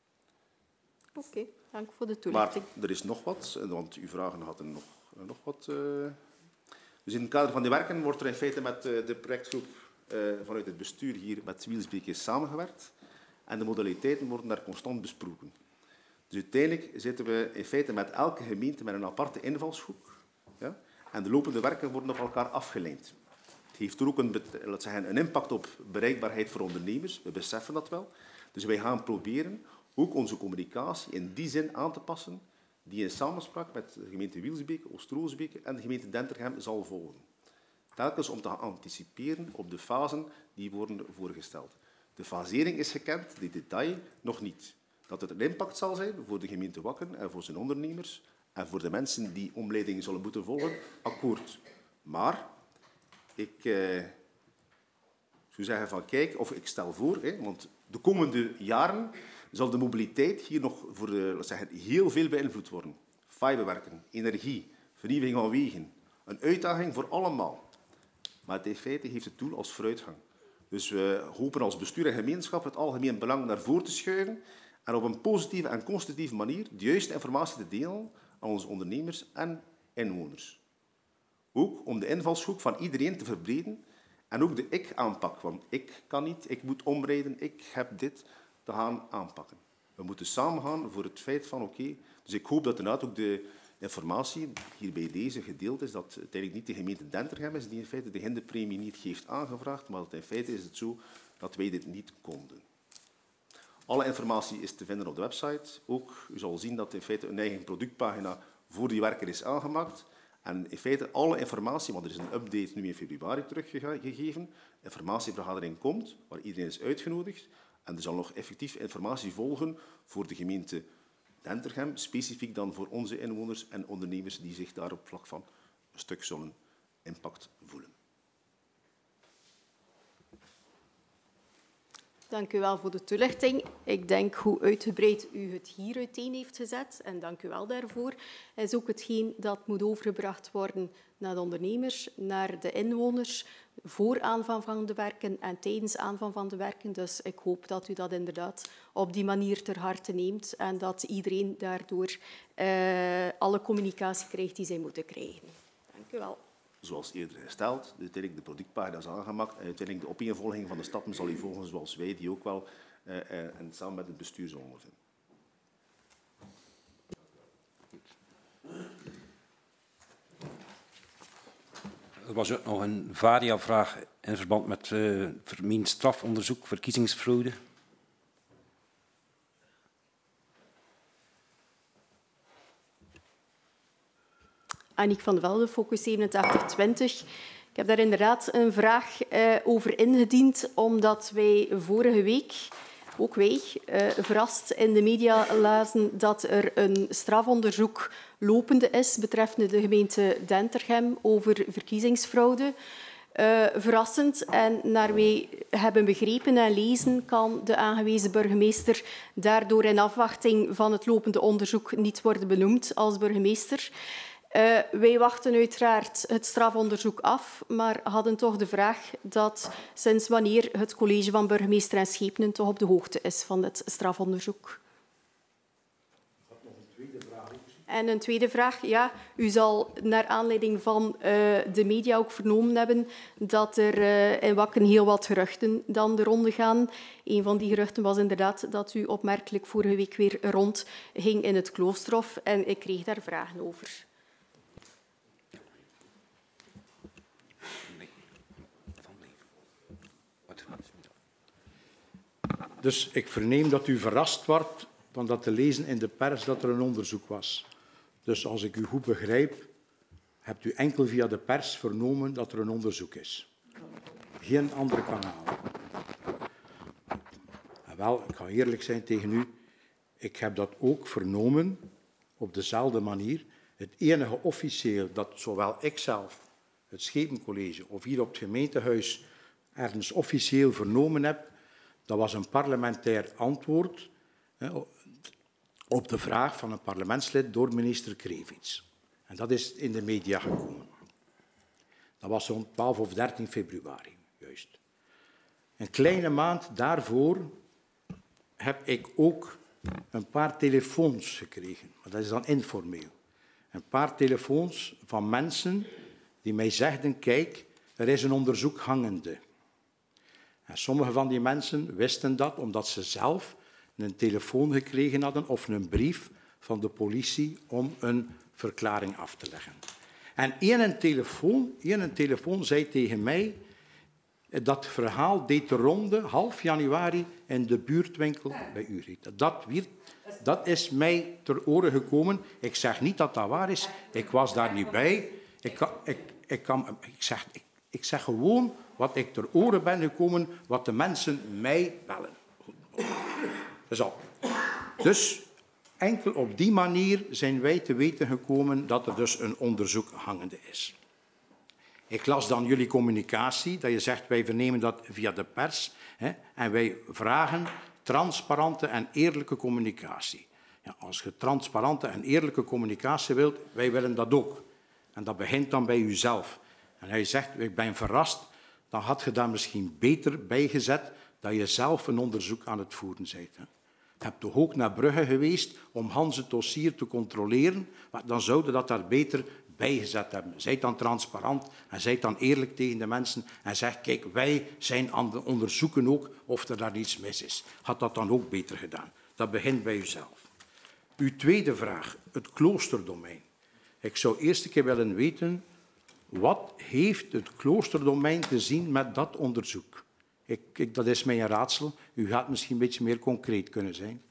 Oké, okay, dank voor de toelichting. Maar er is nog wat, want uw vragen hadden nog, nog wat. Uh... Dus in het kader van die werken wordt er in feite met uh, de projectgroep uh, vanuit het bestuur hier met Wielsbeke samengewerkt en de modaliteiten worden daar constant besproken. Dus uiteindelijk zitten we in feite met elke gemeente met een aparte invalshoek. Ja? En de lopende werken worden op elkaar afgeleid. Het heeft er ook een, laat zeggen, een impact op bereikbaarheid voor ondernemers. We beseffen dat wel. Dus wij gaan proberen ook onze communicatie in die zin aan te passen die in samenspraak met de gemeente Wielsbeke, Oost-Roosbeke en de gemeente Dentergem zal volgen. Telkens om te anticiperen op de fasen die worden voorgesteld. De fasering is gekend, de detail nog niet. Dat het een impact zal zijn voor de gemeente Wakken en voor zijn ondernemers en voor de mensen die omleidingen zullen moeten volgen, akkoord. Maar ik eh, zou zeggen van kijk, of ik stel voor, hè, want de komende jaren zal de mobiliteit hier nog voor de, laat zeggen, heel veel beïnvloed worden. Fiberwerken, energie, vernieuwing van wegen. Een uitdaging voor allemaal. Maar in feite heeft het doel als vooruitgang. Dus we hopen als bestuur en gemeenschap het algemeen belang naar voren te schuiven en op een positieve en constructieve manier de juiste informatie te delen aan onze ondernemers en inwoners. Ook om de invalshoek van iedereen te verbreden en ook de ik-aanpak. Want ik kan niet, ik moet omrijden, ik heb dit, te gaan aanpakken. We moeten samen gaan voor het feit van oké. Okay, dus ik hoop dat inderdaad ook de informatie hier bij deze gedeeld is dat het eigenlijk niet de gemeente Dentergem is die in feite de hinderpremie niet heeft aangevraagd, maar dat in feite is het zo dat wij dit niet konden. Alle informatie is te vinden op de website. Ook, u zal zien dat in feite een eigen productpagina voor die werker is aangemaakt. En in feite alle informatie, want er is een update nu in februari teruggegeven, informatievergadering komt, waar iedereen is uitgenodigd. En er zal nog effectief informatie volgen voor de gemeente Dentergem, specifiek dan voor onze inwoners en ondernemers die zich daar op vlak van een stuk zullen impact voelen. Dank u wel voor de toelichting. Ik denk hoe uitgebreid u het hier uiteen heeft gezet, en dank u wel daarvoor, is ook hetgeen dat moet overgebracht worden naar de ondernemers, naar de inwoners, voor aanvang van de werken en tijdens aanvang van de werken. Dus ik hoop dat u dat inderdaad op die manier ter harte neemt en dat iedereen daardoor uh, alle communicatie krijgt die zij moeten krijgen. Dank u wel. Zoals eerder gesteld, uiteindelijk de productpagina is aangemaakt en uiteindelijk de opeenvolging van de stappen zal u volgen zoals wij die ook wel uh, uh, en samen met het bestuur zullen ondervinden. Er was ook nog een varia-vraag in verband met uh, vermeend strafonderzoek, verkiezingsfraude. Aniek van de Velde, Focus zevenentachtig twintig. Ik heb daar inderdaad een vraag uh, over ingediend, omdat wij vorige week, ook wij, uh, verrast in de media lazen dat er een strafonderzoek lopende is betreffende de gemeente Dentergem over verkiezingsfraude. Uh, verrassend. En naar wij hebben begrepen en lezen, kan de aangewezen burgemeester daardoor in afwachting van het lopende onderzoek niet worden benoemd als burgemeester. Uh, wij wachten uiteraard het strafonderzoek af, maar hadden toch de vraag dat sinds wanneer het college van burgemeester en schepenen toch op de hoogte is van het strafonderzoek. En een tweede vraag. Ja, u zal naar aanleiding van uh, de media ook vernomen hebben dat er uh, in Wakken heel wat geruchten dan de ronde gaan. Een van die geruchten was inderdaad dat u opmerkelijk vorige week weer rondging in het Kloosterhof. En ik kreeg daar vragen over. Dus ik verneem dat u verrast wordt van dat te lezen in de pers dat er een onderzoek was. Dus als ik u goed begrijp, hebt u enkel via de pers vernomen dat er een onderzoek is. Geen andere kanaal. En wel, ik ga eerlijk zijn tegen u, ik heb dat ook vernomen op dezelfde manier Het enige officieel dat zowel ikzelf, het Schepencollege of hier op het gemeentehuis ergens officieel vernomen heb, dat was een parlementair antwoord hè, op de vraag van een parlementslid door minister Krevits. En dat is in de media gekomen. Dat was rond twaalf of dertien februari, juist. Een kleine maand daarvoor heb ik ook een paar telefoons gekregen. Maar dat is dan informeel. Een paar telefoons van mensen die mij zegden, kijk, er is een onderzoek hangende. En sommige van die mensen wisten dat omdat ze zelf een telefoon gekregen hadden of een brief van de politie om een verklaring af te leggen. En één telefoon, één telefoon zei tegen mij, dat verhaal deed de ronde half januari in de buurtwinkel bij u. Dat, weer, dat is mij ter oren gekomen. Ik zeg niet dat dat waar is. Ik was daar niet bij. Ik, kan, ik, ik, kan, ik, zeg, ik, ik zeg gewoon wat ik ter oren ben gekomen, wat de mensen mij bellen. Dat is al. Dus enkel op die manier zijn wij te weten gekomen dat er dus een onderzoek hangende is. Ik las dan jullie communicatie, dat je zegt wij vernemen dat via de pers hè, en wij vragen transparante en eerlijke communicatie. Ja, als je transparante en eerlijke communicatie wilt, wij willen dat ook. En dat begint dan bij uzelf. En hij zegt, ik ben verrast, dan had je daar misschien beter bij gezet dat je zelf een onderzoek aan het voeren bent. Hè. Je hebt toch ook naar Brugge geweest om Hans het dossier te controleren, maar dan zouden dat daar beter bijgezet hebben. Zijt dan transparant en zijt dan eerlijk tegen de mensen en zeg, kijk, wij zijn aan het onderzoeken ook of er daar iets mis is. Had dat dan ook beter gedaan. Dat begint bij uzelf. Uw tweede vraag, het kloosterdomein. Ik zou eerst een keer willen weten, wat heeft het kloosterdomein te zien met dat onderzoek? Ik, ik, dat is mij een raadsel. U gaat misschien een beetje meer concreet kunnen zijn.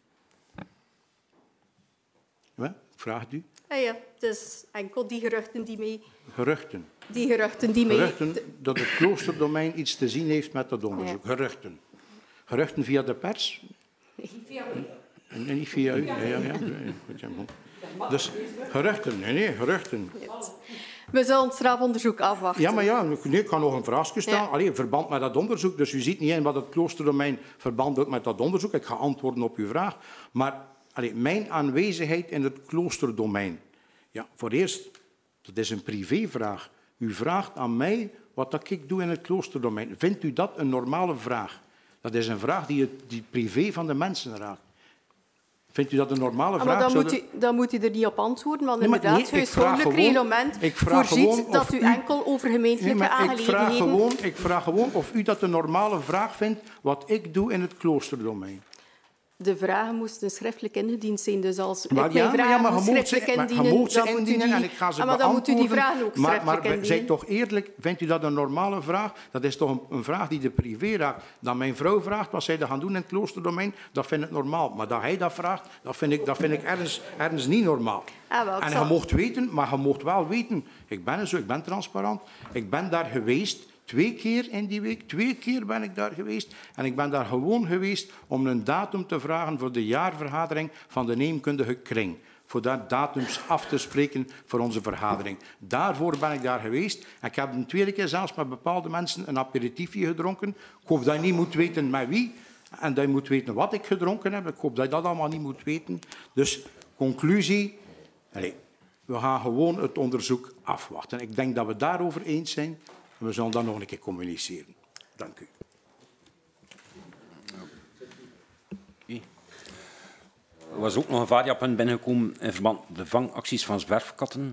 Ja, vraagt u? Ja, ja, dus enkel die geruchten die mee... Geruchten. Die geruchten die mee... Geruchten dat het kloosterdomein iets te zien heeft met dat onderzoek. Ja. Geruchten. Geruchten via de pers? Nee, via u. En niet via u. Ja, ja, ja. Dus geruchten. Nee, nee, geruchten. We zullen het strafonderzoek afwachten. Ja, maar ja, nee, ik kan nog een vraagje stellen. Ja. Allee, verband met dat onderzoek. Dus u ziet niet in wat het kloosterdomein verband houdt met dat onderzoek. Ik ga antwoorden op uw vraag. Maar allee, mijn aanwezigheid in het kloosterdomein. Ja, voor eerst, dat is een privévraag. U vraagt aan mij wat dat ik doe in het kloosterdomein. Vindt u dat een normale vraag? Dat is een vraag die, het, die privé van de mensen raakt. Vindt u dat een normale ah, vraag? Maar dan, Zouden... moet u, dan moet u er niet op antwoorden, want nee, inderdaad, nee, het huishoudelijk reglement voorziet dat u, u enkel over gemeentelijke nee, aangelegenheden... Ik vraag, gewoon, ik vraag gewoon of u dat een normale vraag vindt, wat ik doe in het kloosterdomein. De vragen moesten schriftelijk ingediend zijn, dus als ik maar, mijn ja, vragen ja, maar moet je schriftelijk moet ze, indienen, maar je moet ze dan moet u indienen die... en ik ga ze ah, maar dan moet u die beantwoorden. vragen ook maar, schriftelijk maar indienen. zeg toch eerlijk, vindt u dat een normale vraag? Dat is toch een, een vraag die de privé raakt. Dat mijn vrouw vraagt wat zij dat gaan doen in het kloosterdomein, dat vind ik normaal. Maar dat hij dat vraagt, dat vind ik, dat vind ik ergens, ergens niet normaal. Ah, wel, en zal... je mocht weten, maar je mocht wel weten, ik ben zo, ik ben transparant, ik ben daar geweest... Twee keer in die week, twee keer ben ik daar geweest. En ik ben daar gewoon geweest om een datum te vragen voor de jaarvergadering van de neemkundige kring. Voor daar datums af te spreken voor onze vergadering. Daarvoor ben ik daar geweest. En ik heb een tweede keer zelfs met bepaalde mensen een aperitiefje gedronken. Ik hoop dat je niet moet weten met wie. En dat je moet weten wat ik gedronken heb. Ik hoop dat je dat allemaal niet moet weten. Dus, conclusie. Allez, we gaan gewoon het onderzoek afwachten. Ik denk dat we daarover eens zijn. We zullen dan nog een keer communiceren. Dank u. Okay. Er was ook nog een variapunt binnengekomen in verband met de vangacties van zwerfkatten.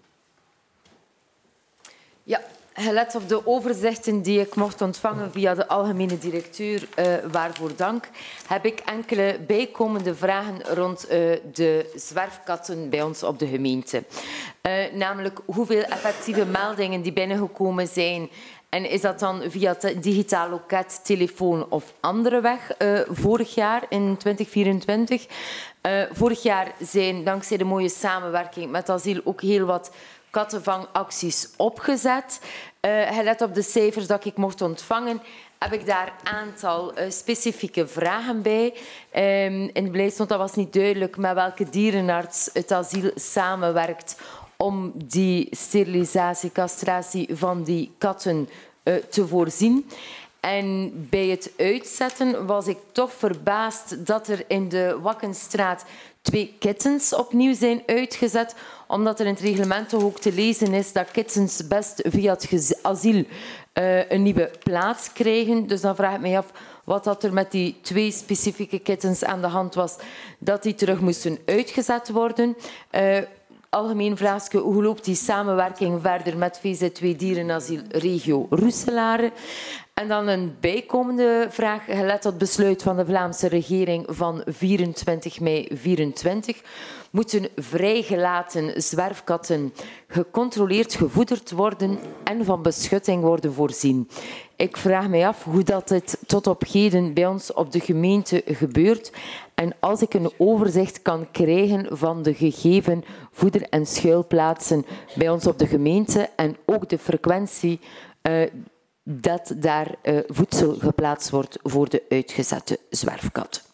Ja, gelet op de overzichten die ik mocht ontvangen via de algemene directeur, uh, waarvoor dank, heb ik enkele bijkomende vragen rond uh, de zwerfkatten bij ons op de gemeente. Uh, namelijk hoeveel effectieve meldingen die binnengekomen zijn. En is dat dan via het digitaal loket, telefoon of andere weg uh, vorig jaar in twintig vierentwintig? Uh, vorig jaar zijn dankzij de mooie samenwerking met asiel ook heel wat kattenvangacties opgezet. Uh, gelet op de cijfers dat ik mocht ontvangen, heb ik daar een aantal uh, specifieke vragen bij. Um, in het beleid stond dat was niet duidelijk met welke dierenarts het asiel samenwerkt om die sterilisatie, castratie van die katten uh, te voorzien. En bij het uitzetten was ik toch verbaasd dat er in de Wakkenstraat twee kittens opnieuw zijn uitgezet, omdat er in het reglement toch ook te lezen is dat kittens best via het asiel uh, een nieuwe plaats krijgen. Dus dan vraag ik mij af wat dat er met die twee specifieke kittens aan de hand was, dat die terug moesten uitgezet worden. Uh, Algemeen vraagje, hoe loopt die samenwerking verder met V Z W Dierenasiel Regio Roeselare? En dan een bijkomende vraag, gelet op het besluit van de Vlaamse regering van vierentwintig mei vierentwintig, moeten vrijgelaten zwerfkatten gecontroleerd gevoederd worden en van beschutting worden voorzien. Ik vraag mij af hoe dat het tot op heden bij ons op de gemeente gebeurt. En als ik een overzicht kan krijgen van de gegeven voeder- en schuilplaatsen bij ons op de gemeente en ook de frequentie uh, dat daar uh, voedsel geplaatst wordt voor de uitgezette zwerfkat.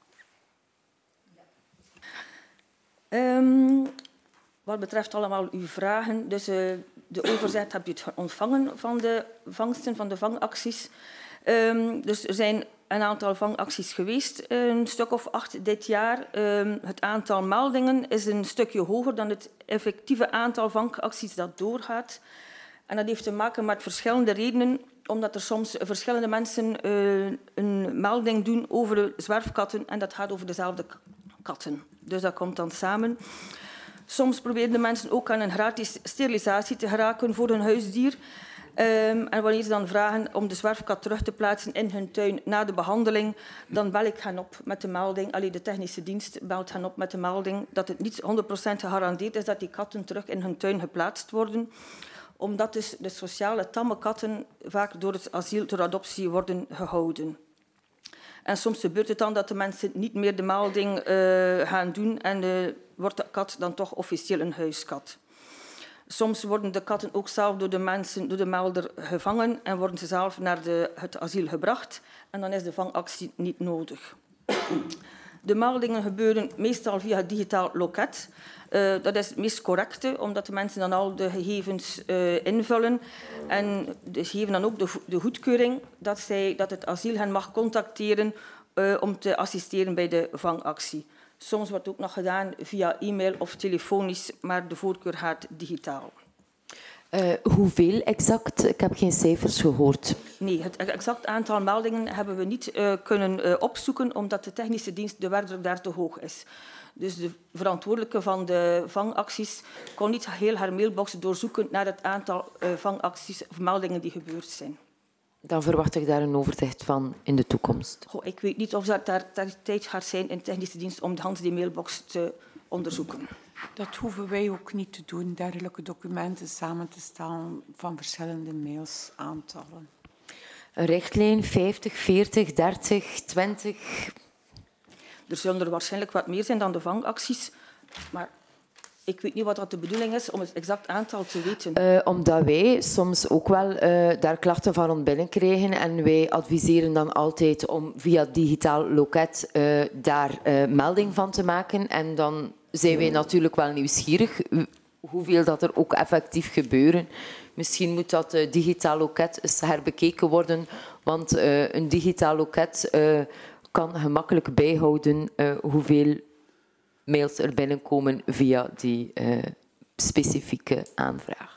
Um, wat betreft allemaal uw vragen, dus uh, de overzicht heb je het ontvangen van de vangsten, van de vangacties. Um, dus er zijn een aantal vangacties geweest, een stuk of acht dit jaar. Um, het aantal meldingen is een stukje hoger dan het effectieve aantal vangacties dat doorgaat. En dat heeft te maken met verschillende redenen, omdat er soms verschillende mensen uh, een melding doen over de zwerfkatten en dat gaat over dezelfde katten. Dus dat komt dan samen. Soms proberen de mensen ook aan een gratis sterilisatie te geraken voor hun huisdier. Um, en wanneer ze dan vragen om de zwerfkat terug te plaatsen in hun tuin na de behandeling, dan bel ik hen op met de melding, allee, de technische dienst belt hen op met de melding dat het niet honderd procent gegarandeerd is dat die katten terug in hun tuin geplaatst worden, omdat dus de sociale tamme katten vaak door het asiel ter adoptie worden gehouden. En soms gebeurt het dan dat de mensen niet meer de melding uh, gaan doen en uh, wordt de kat dan toch officieel een huiskat. Soms worden de katten ook zelf door de mensen, door de melder gevangen en worden ze zelf naar de, het asiel gebracht. En dan is de vangactie niet nodig. De meldingen gebeuren meestal via het digitaal loket. Uh, dat is het meest correcte, omdat de mensen dan al de gegevens uh, invullen. En ze geven dan ook de, de goedkeuring dat, zij, dat het asiel hen mag contacteren uh, om te assisteren bij de vangactie. Soms wordt het ook nog gedaan via e-mail of telefonisch, maar de voorkeur gaat digitaal. Uh, hoeveel exact? Ik heb geen cijfers gehoord. Nee, het exact aantal meldingen hebben we niet uh, kunnen uh, opzoeken, omdat de technische dienst, de werkdruk daar te hoog is. Dus de verantwoordelijke van de vangacties kon niet heel haar mailbox doorzoeken naar het aantal uh, vangacties of meldingen die gebeurd zijn. Dan verwacht ik daar een overzicht van in de toekomst. Goh, ik weet niet of dat daar, daar tijd gaat zijn in de technische dienst om de hand die mailbox te onderzoeken. Dat hoeven wij ook niet te doen, dergelijke documenten samen te stellen van verschillende mails aantallen. Een richtlijn vijftig, veertig, dertig, twintig. Er zullen er waarschijnlijk wat meer zijn dan de vangacties, maar ik weet niet wat dat de bedoeling is om het exact aantal te weten. Uh, omdat wij soms ook wel uh, daar klachten van rond binnen krijgen en wij adviseren dan altijd om via digitaal loket uh, daar uh, melding van te maken. En dan zijn wij natuurlijk wel nieuwsgierig hoeveel dat er ook effectief gebeuren. Misschien moet dat uh, digitaal loket eens herbekeken worden, want uh, een digitaal loket uh, kan gemakkelijk bijhouden uh, hoeveel mails er binnenkomen via die uh, specifieke aanvraag.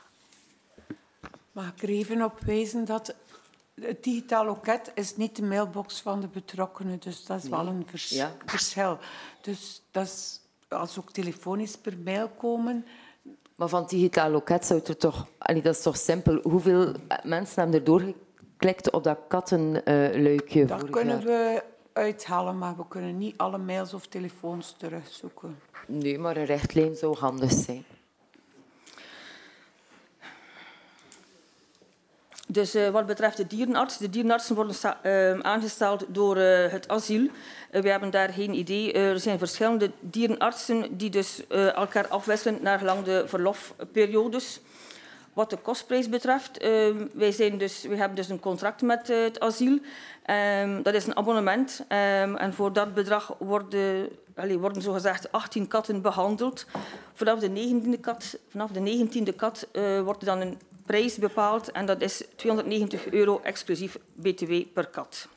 Mag ik er even op wijzen dat het digitaal loket is niet de mailbox van de betrokkenen, dus dat is nee. wel een vers ja. verschil. Dus dat is, als ook telefonisch per mail komen. Maar van het digitaal loket zou er toch, allee, dat is toch simpel. Hoeveel mensen hebben er doorgeklikt op dat kattenluikje? Uh, dat kunnen we uithalen, maar we kunnen niet alle mails of telefoons terugzoeken. Nee, maar een richtlijn zou handig zijn. Dus uh, wat betreft de dierenarts, de dierenartsen worden uh, aangesteld door uh, het asiel. Uh, we hebben daar geen idee. Uh, er zijn verschillende dierenartsen die dus uh, elkaar afwisselen naar gelang de verlofperiodes. Wat de kostprijs betreft, uh, wij, zijn dus, wij hebben dus een contract met uh, het asiel. Um, dat is een abonnement. Um, en voor dat bedrag worden allee, worden zogezegd achttien katten behandeld. Vanaf de negentiende kat, vanaf de negentiende kat uh, wordt dan een prijs bepaald en dat is tweehonderdnegentig euro exclusief B T W per kat.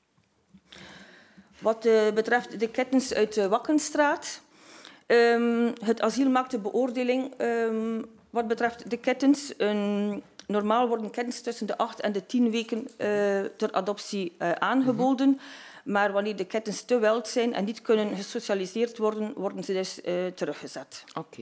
Wat uh, betreft de kittens uit de Wakkenstraat. Um, het asiel maakt de beoordeling um, wat betreft de kittens. Um, normaal worden kittens tussen de acht en de tien weken uh, ter adoptie uh, aangeboden. Mm-hmm. Maar wanneer de kittens te wild zijn en niet kunnen gesocialiseerd worden, worden ze dus uh, teruggezet. Oké.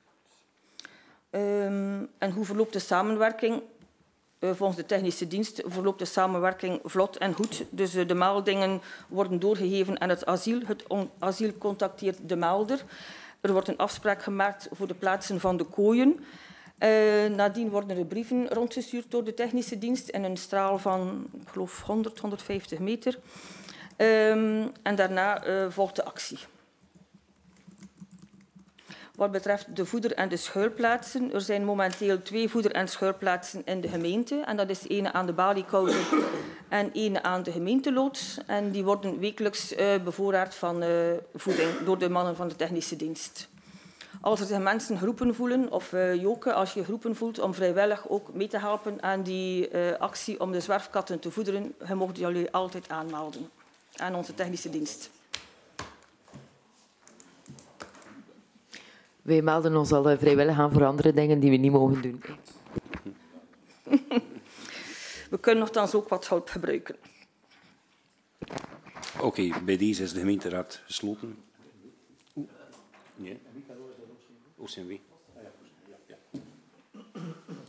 Um, en hoe verloopt de samenwerking? Uh, volgens de technische dienst verloopt de samenwerking vlot en goed. Dus uh, de meldingen worden doorgegeven aan het asiel. Het asiel contacteert de melder. Er wordt een afspraak gemaakt voor de plaatsen van de kooien. Uh, nadien worden er brieven rondgestuurd door de technische dienst in een straal van, ik geloof, honderd, honderdvijftig meter. Um, en daarna uh, volgt de actie. Wat betreft de voeder- en de schuilplaatsen, er zijn momenteel twee voeder- en schuilplaatsen in de gemeente. En dat is ene aan de Baliekoude en ene aan de gemeenteloods. En die worden wekelijks uh, bevoorraad van uh, voeding door de mannen van de technische dienst. Als er zich mensen geroepen voelen, of uh, Joke, als je geroepen voelt om vrijwillig ook mee te helpen aan die uh, actie om de zwerfkatten te voederen, je mocht jullie altijd aanmelden aan onze technische dienst. Wij melden ons al vrijwillig aan voor andere dingen die we niet mogen doen. We kunnen nogthans ook wat hulp gebruiken. Oké, okay, bij deze is de gemeenteraad gesloten. Oeh. Nee. O C M W.